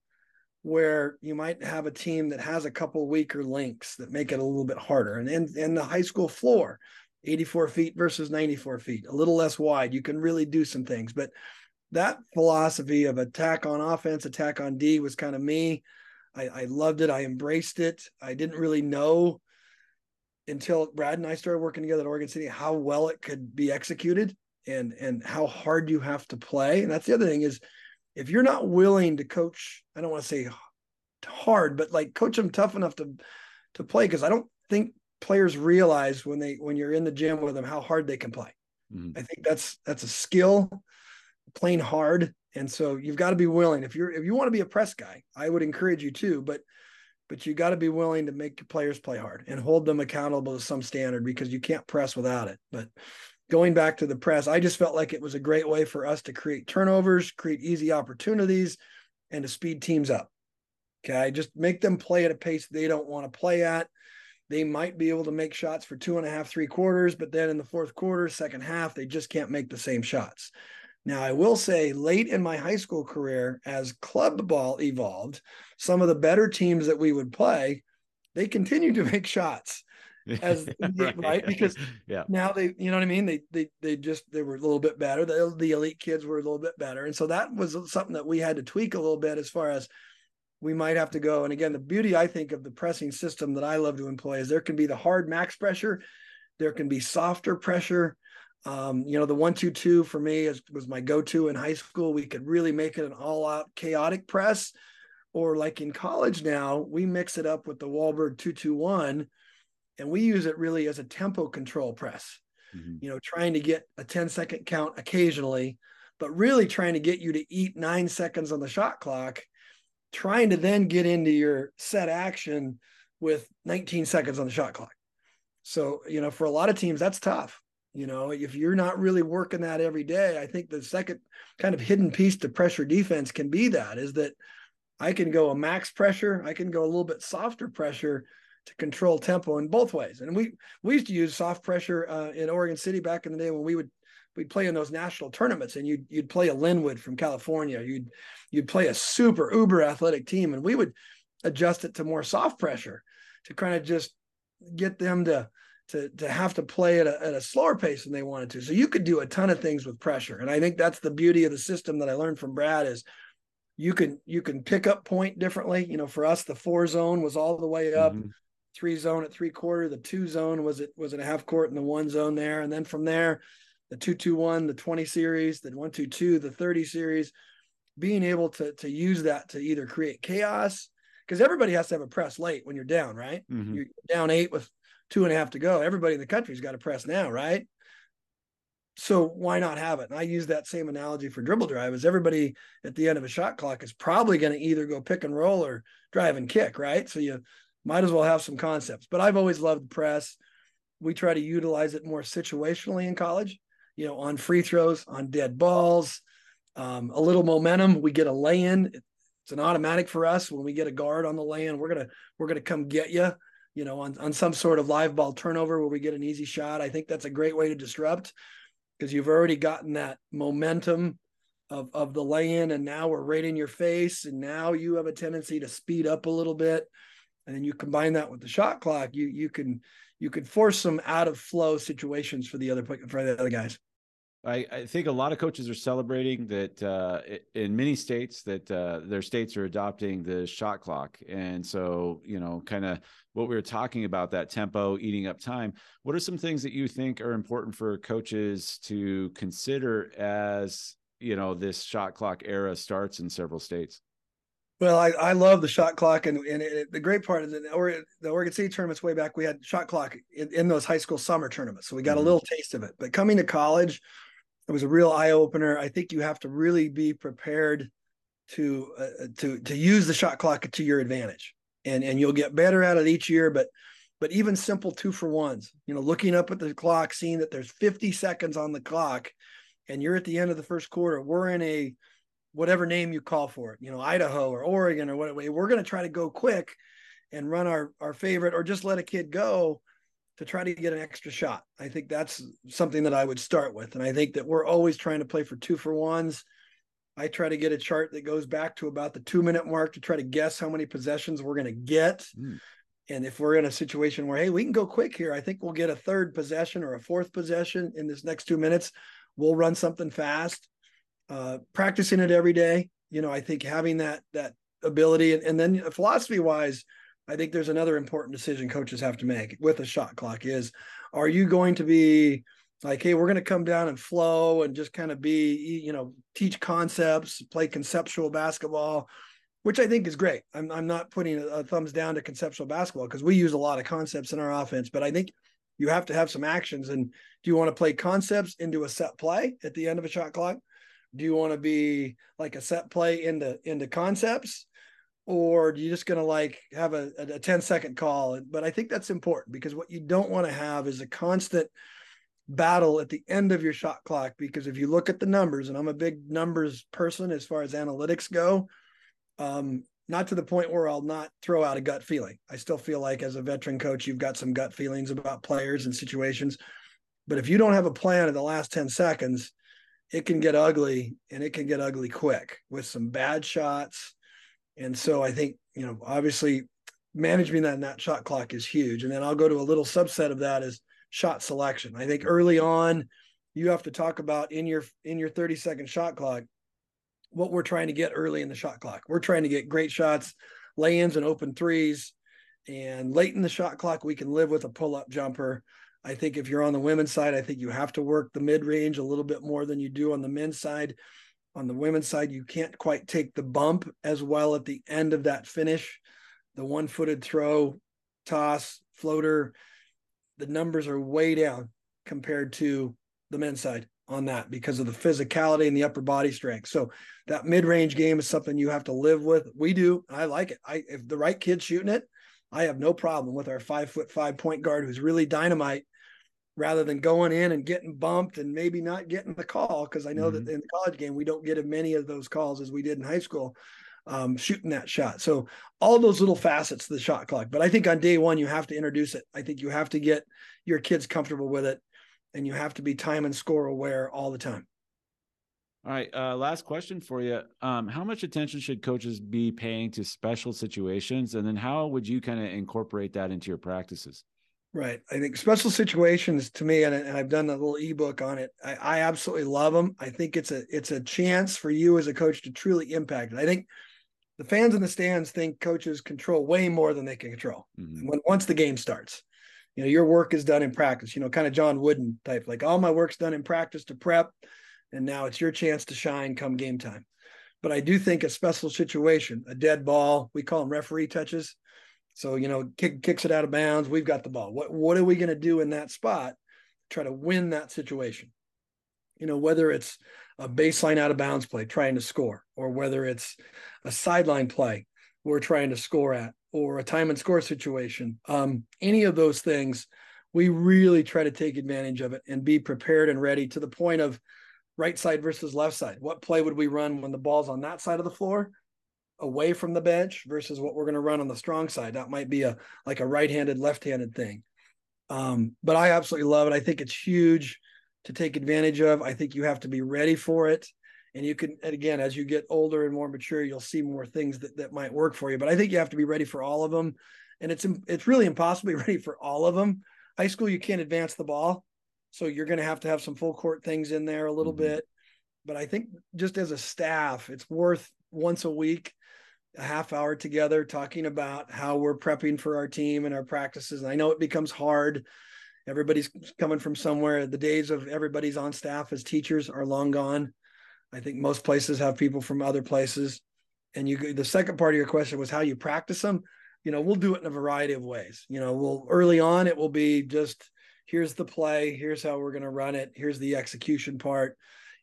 [SPEAKER 2] where you might have a team that has a couple weaker links that make it a little bit harder. And in, in the high school floor, eighty-four feet versus ninety-four feet, a little less wide, you can really do some things. But that philosophy of attack on offense, attack on D was kind of me. I, I loved it. I embraced it. I didn't really know until Brad and I started working together at Oregon City how well it could be executed and, and how hard you have to play. And that's the other thing is, if you're not willing to coach, I don't want to say hard, but like coach them tough enough to, to play. Cause I don't think players realize when they, when you're in the gym with them, how hard they can play. Mm-hmm. I think that's, that's a skill, playing hard. And so you've got to be willing, if you're, if you want to be a press guy, I would encourage you to, but, but you got to be willing to make your players play hard and hold them accountable to some standard, because you can't press without it. But going back to the press, I just felt like it was a great way for us to create turnovers, create easy opportunities, and to speed teams up. Okay, just make them play at a pace they don't want to play at. They might be able to make shots for two and a half, three quarters, but then in the fourth quarter, second half, they just can't make the same shots. Now, I will say late in my high school career, as club ball evolved, some of the better teams that we would play, they continued to make shots. As right. right, because
[SPEAKER 1] yeah,
[SPEAKER 2] now they, you know what I mean, they they they just they were a little bit better. The, the elite kids were a little bit better, and so that was something that we had to tweak a little bit as far as we might have to go. And again, the beauty I think of the pressing system that I love to employ is there can be the hard max pressure, there can be softer pressure. Um, you know, the one two two for me is, was my go-to in high school. We could really make it an all-out chaotic press, or like in college now, we mix it up with the Wahlberg two two one. And we use it really as a tempo control press, mm-hmm. you know, trying to get a ten second count occasionally, but really trying to get you to eat nine seconds on the shot clock, trying to then get into your set action with nineteen seconds on the shot clock. So, you know, for a lot of teams, that's tough. You know, if you're not really working that every day, I think the second kind of hidden piece to pressure defense can be that is that I can go a max pressure, I can go a little bit softer pressure to control tempo in both ways. And we we used to use soft pressure uh, in Oregon City back in the day when we would we'd play in those national tournaments, and you'd you'd play a Linwood from California, you'd you'd play a super uber athletic team, and we would adjust it to more soft pressure to kind of just get them to to to have to play at a, at a slower pace than they wanted to. So you could do a ton of things with pressure, and I think that's the beauty of the system that I learned from Brad is you can you can pick up point differently. You know, for us, the four zone was all the way up. Mm-hmm. Three zone at three quarter, the two zone was it was it a half court, and the one zone there, and then from there, the two two one, the twenty series, the one two two, the thirty series, being able to to use that to either create chaos, because everybody has to have a press late when you're down, right? Mm-hmm. You're down eight with two and a half to go. Everybody in the country's got to press now, right? So why not have it? And I use that same analogy for dribble drive. Is everybody at the end of a shot clock is probably going to either go pick and roll or drive and kick, right? So you might as well have some concepts. But I've always loved press. We try to utilize it more situationally in college, you know, on free throws, on dead balls, um, a little momentum. We get a lay-in. It's an automatic for us. When we get a guard on the lay-in, we're gonna we're gonna come get you, you know, on, on some sort of live ball turnover where we get an easy shot. I think that's a great way to disrupt because you've already gotten that momentum of, of the lay-in, and now we're right in your face, and now you have a tendency to speed up a little bit. And then you combine that with the shot clock, you you can you can force some out of flow situations for the other for the other guys.
[SPEAKER 1] I, I think a lot of coaches are celebrating that uh, in many states that uh, their states are adopting the shot clock, and so you know, kind of what we were talking about, that tempo eating up time. What are some things that you think are important for coaches to consider as you know this shot clock era starts in several states?
[SPEAKER 2] Well, I, I love the shot clock, and, and it, the great part is that the, the Oregon City tournaments way back, we had shot clock in, in those high school summer tournaments. So we got mm-hmm. a little taste of it. But coming to college, it was a real eye opener. I think you have to really be prepared to uh, to to use the shot clock to your advantage, and and you'll get better at it each year. But but even simple two for ones, you know, looking up at the clock, seeing that there's fifty seconds on the clock, and you're at the end of the first quarter. We're in a whatever name you call for it, you know, Idaho or Oregon or whatever, we're going to try to go quick and run our, our favorite, or just let a kid go to try to get an extra shot. I think that's something that I would start with. And I think that we're always trying to play for two for ones. I try to get a chart that goes back to about the two minute mark to try to guess how many possessions we're going to get. Mm. And if we're in a situation where, hey, we can go quick here, I think we'll get a third possession or a fourth possession in this next two minutes. We'll run something fast. Uh, practicing it every day, you know, I think having that that ability, and, and then philosophy wise, I think there's another important decision coaches have to make with a shot clock is, are you going to be like, hey, we're going to come down and flow and just kind of be, you know, teach concepts, play conceptual basketball, which I think is great. I'm I'm not putting a, a thumbs down to conceptual basketball because we use a lot of concepts in our offense, but I think you have to have some actions. And do you want to play concepts into a set play at the end of a shot clock? Do you want to be like a set play into, into concepts, or do you just going to like have a, a ten second call? But I think that's important because what you don't want to have is a constant battle at the end of your shot clock, because if you look at the numbers, and I'm a big numbers person as far as analytics go, um, not to the point where I'll not throw out a gut feeling. I still feel like as a veteran coach, you've got some gut feelings about players and situations. But if you don't have a plan in the last ten seconds, it can get ugly, and it can get ugly quick with some bad shots. And so I think, you know, obviously managing that, that shot clock is huge. And then I'll go to a little subset of that is shot selection. I think early on, you have to talk about in your in your thirty second shot clock what we're trying to get early in the shot clock. We're trying to get great shots, lay-ins and open threes. And late in the shot clock, we can live with a pull-up jumper. I think if you're on the women's side, I think you have to work the mid-range a little bit more than you do on the men's side. On the women's side, you can't quite take the bump as well at the end of that finish. The one-footed throw, toss, floater, the numbers are way down compared to the men's side on that because of the physicality and the upper body strength. So that mid-range game is something you have to live with. We do. I like it. I if the right kid's shooting it, I have no problem with our five foot five point guard who's really dynamite, rather than going in and getting bumped and maybe not getting the call. Because I know mm-hmm. that in the college game, we don't get as many of those calls as we did in high school, um, shooting that shot. So all those little facets of the shot clock. But I think on day one, you have to introduce it. I think you have to get your kids comfortable with it, and you have to be time and score aware all the time.
[SPEAKER 1] All right. Uh, last question for you. Um, how much attention should coaches be paying to special situations? And then how would you kind of incorporate that into your practices?
[SPEAKER 2] Right. I think special situations to me, and, and I've done a little ebook on it. I, I absolutely love them. I think it's a, it's a chance for you as a coach to truly impact it. I think the fans in the stands think coaches control way more than they can control. Mm-hmm. When, once the game starts, you know, your work is done in practice, you know, kind of John Wooden type, like all my work's done in practice to prep. And now it's your chance to shine come game time. But I do think a special situation, a dead ball, we call them referee touches. So, you know, kick, kicks it out of bounds. We've got the ball. What, what are we going to do in that spot? Try to win that situation. You know, whether it's a baseline out of bounds play, trying to score, or whether it's a sideline play we're trying to score at, or a time and score situation. Um, any of those things, we really try to take advantage of it and be prepared and ready to the point of right side versus left side. What play would we run when the ball's on that side of the floor, away from the bench, versus what we're going to run on the strong side? That might be a like a right-handed, left-handed thing. Um, but I absolutely love it. I think it's huge to take advantage of. I think you have to be ready for it. And you can, and again, as you get older and more mature, you'll see more things that, that might work for you. But I think you have to be ready for all of them. And it's it's really impossible to be ready for all of them. High school, you can't advance the ball. So you're going to have to have some full court things in there a little mm-hmm. bit. But I think just as a staff, it's worth once a week, a half hour together, talking about how we're prepping for our team and our practices. And I know it becomes hard. Everybody's coming from somewhere. The days of everybody's on staff as teachers are long gone. I think most places have people from other places. And you, the second part of your question was how you practice them. You know, we'll do it in a variety of ways. You know, we'll early on, it will be just, here's the play, here's how we're going to run it, here's the execution part.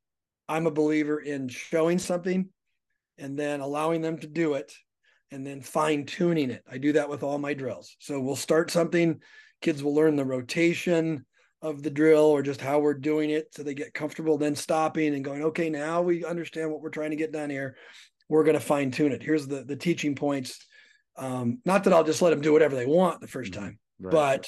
[SPEAKER 2] I'm a believer in showing something and then allowing them to do it and then fine tuning it. I do that with all my drills. So we'll start something, kids will learn the rotation of the drill or just how we're doing it so they get comfortable, then stopping and going, okay, now we understand what we're trying to get done here. We're going to fine tune it. Here's the, the teaching points. Um, not that I'll just let them do whatever they want the first time, right. But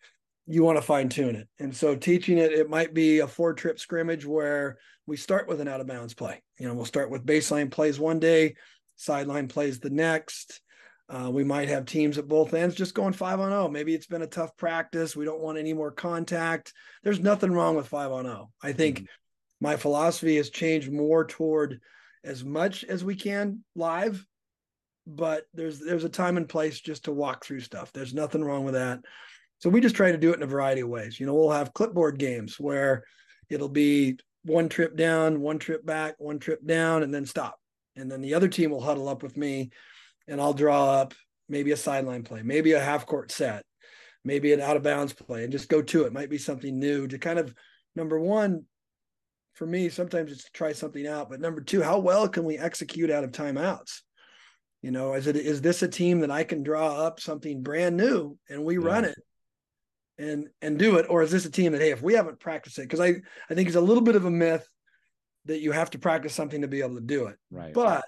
[SPEAKER 2] you want to fine tune it. And so teaching it, it might be a four trip scrimmage where we start with an out of bounds play. You know, we'll start with baseline plays one day, sideline plays the next. Uh, we might have teams at both ends just going five on oh. Maybe it's been a tough practice. We don't want any more contact. There's nothing wrong with five on oh. I think mm-hmm. my philosophy has changed more toward as much as we can live, but there's there's a time and place just to walk through stuff. There's nothing wrong with that. So we just try to do it in a variety of ways. You know, we'll have clipboard games where it'll be one trip down, one trip back, one trip down, and then stop. And then the other team will huddle up with me and I'll draw up maybe a sideline play, maybe a half court set, maybe an out of bounds play, and just go to it. Might be something new to kind of, number one, for me, sometimes it's to try something out, but number two, how well can we execute out of timeouts? You know, is it, is this a team that I can draw up something brand new and we yeah. run it? and and do it, or is this a team that, hey, if we haven't practiced it, because I I think it's a little bit of a myth that you have to practice something to be able to do it.
[SPEAKER 1] Right.
[SPEAKER 2] But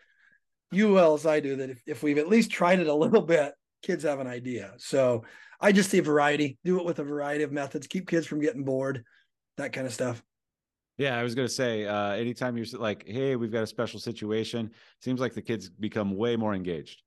[SPEAKER 2] you well as I do that if, if we've at least tried it a little bit, kids have an idea. So I just see variety, do it with a variety of methods, keep kids from getting bored, that kind of stuff.
[SPEAKER 1] Yeah, I was going to say, uh, anytime you're like, hey, we've got a special situation, seems like the kids become way more engaged.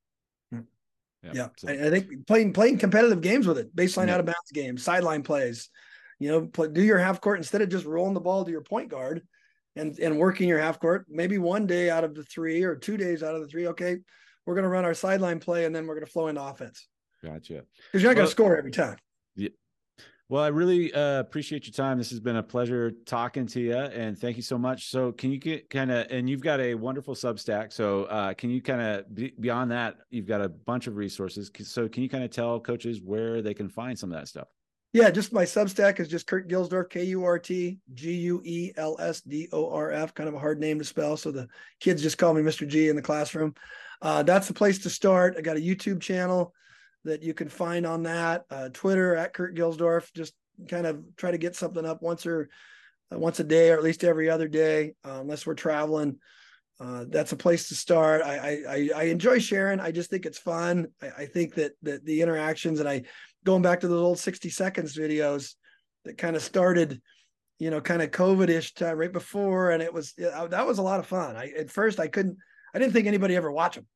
[SPEAKER 2] Yeah, yeah. So. I, I think playing playing competitive games with it, baseline yeah. out of bounds games, sideline plays, you know, play, do your half court instead of just rolling the ball to your point guard and, and working your half court. Maybe one day out of the three or two days out of the three, okay, we're going to run our sideline play and then we're going to flow into offense.
[SPEAKER 1] Gotcha.
[SPEAKER 2] Because you're not well, going to score every time.
[SPEAKER 1] Yeah. Well, I really uh, appreciate your time. This has been a pleasure talking to you, and thank you so much. So can you get kind of, and you've got a wonderful Substack. So uh, can you kind of, be, beyond that, you've got a bunch of resources. So can you kind of tell coaches where they can find some of that stuff?
[SPEAKER 2] Yeah, just my Substack is just Kurt Gilsdorf, K U R T G U E L S D O R F, kind of a hard name to spell. So the kids just call me Mister G in the classroom. Uh, that's the place to start. I got a YouTube channel that you can find on that, uh, Twitter at Kurt Gilsdorf. Just kind of try to get something up once or uh, once a day, or at least every other day, uh, unless we're traveling. Uh, that's a place to start. I, I I enjoy sharing. I just think it's fun. I, I think that that the interactions, and I going back to those old sixty seconds videos that kind of started, you know, kind of COVID-ish time right before, and it was that was a lot of fun. I at first I couldn't. I didn't think anybody ever watch them.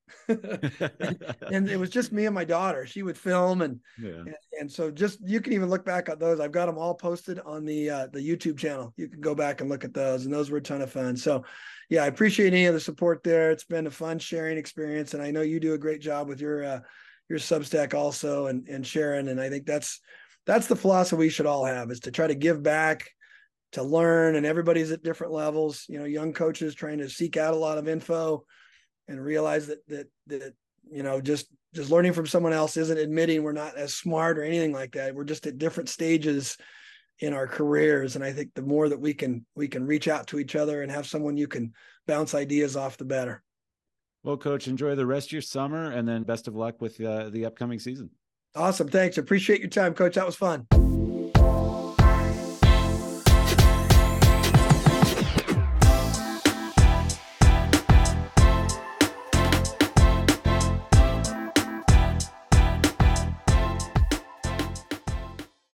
[SPEAKER 2] and, and it was just me and my daughter. She would film. And, yeah. and, and so just, you can even look back at those. I've got them all posted on the, uh, the YouTube channel. You can go back and look at those, and those were a ton of fun. So yeah, I appreciate any of the support there. It's been a fun sharing experience. And I know you do a great job with your, uh, your Substack also, and, and sharing. And I think that's, that's the philosophy we should all have, is to try to give back, to learn. And everybody's at different levels, you know, young coaches trying to seek out a lot of info, and realize that, that, that, you know, just, just learning from someone else isn't admitting we're not as smart or anything like that. We're just at different stages in our careers. And I think the more that we can, we can reach out to each other and have someone you can bounce ideas off, the better.
[SPEAKER 1] Well, Coach, enjoy the rest of your summer, and then best of luck with uh, the upcoming season.
[SPEAKER 2] Awesome. Thanks. Appreciate your time, Coach. That was fun.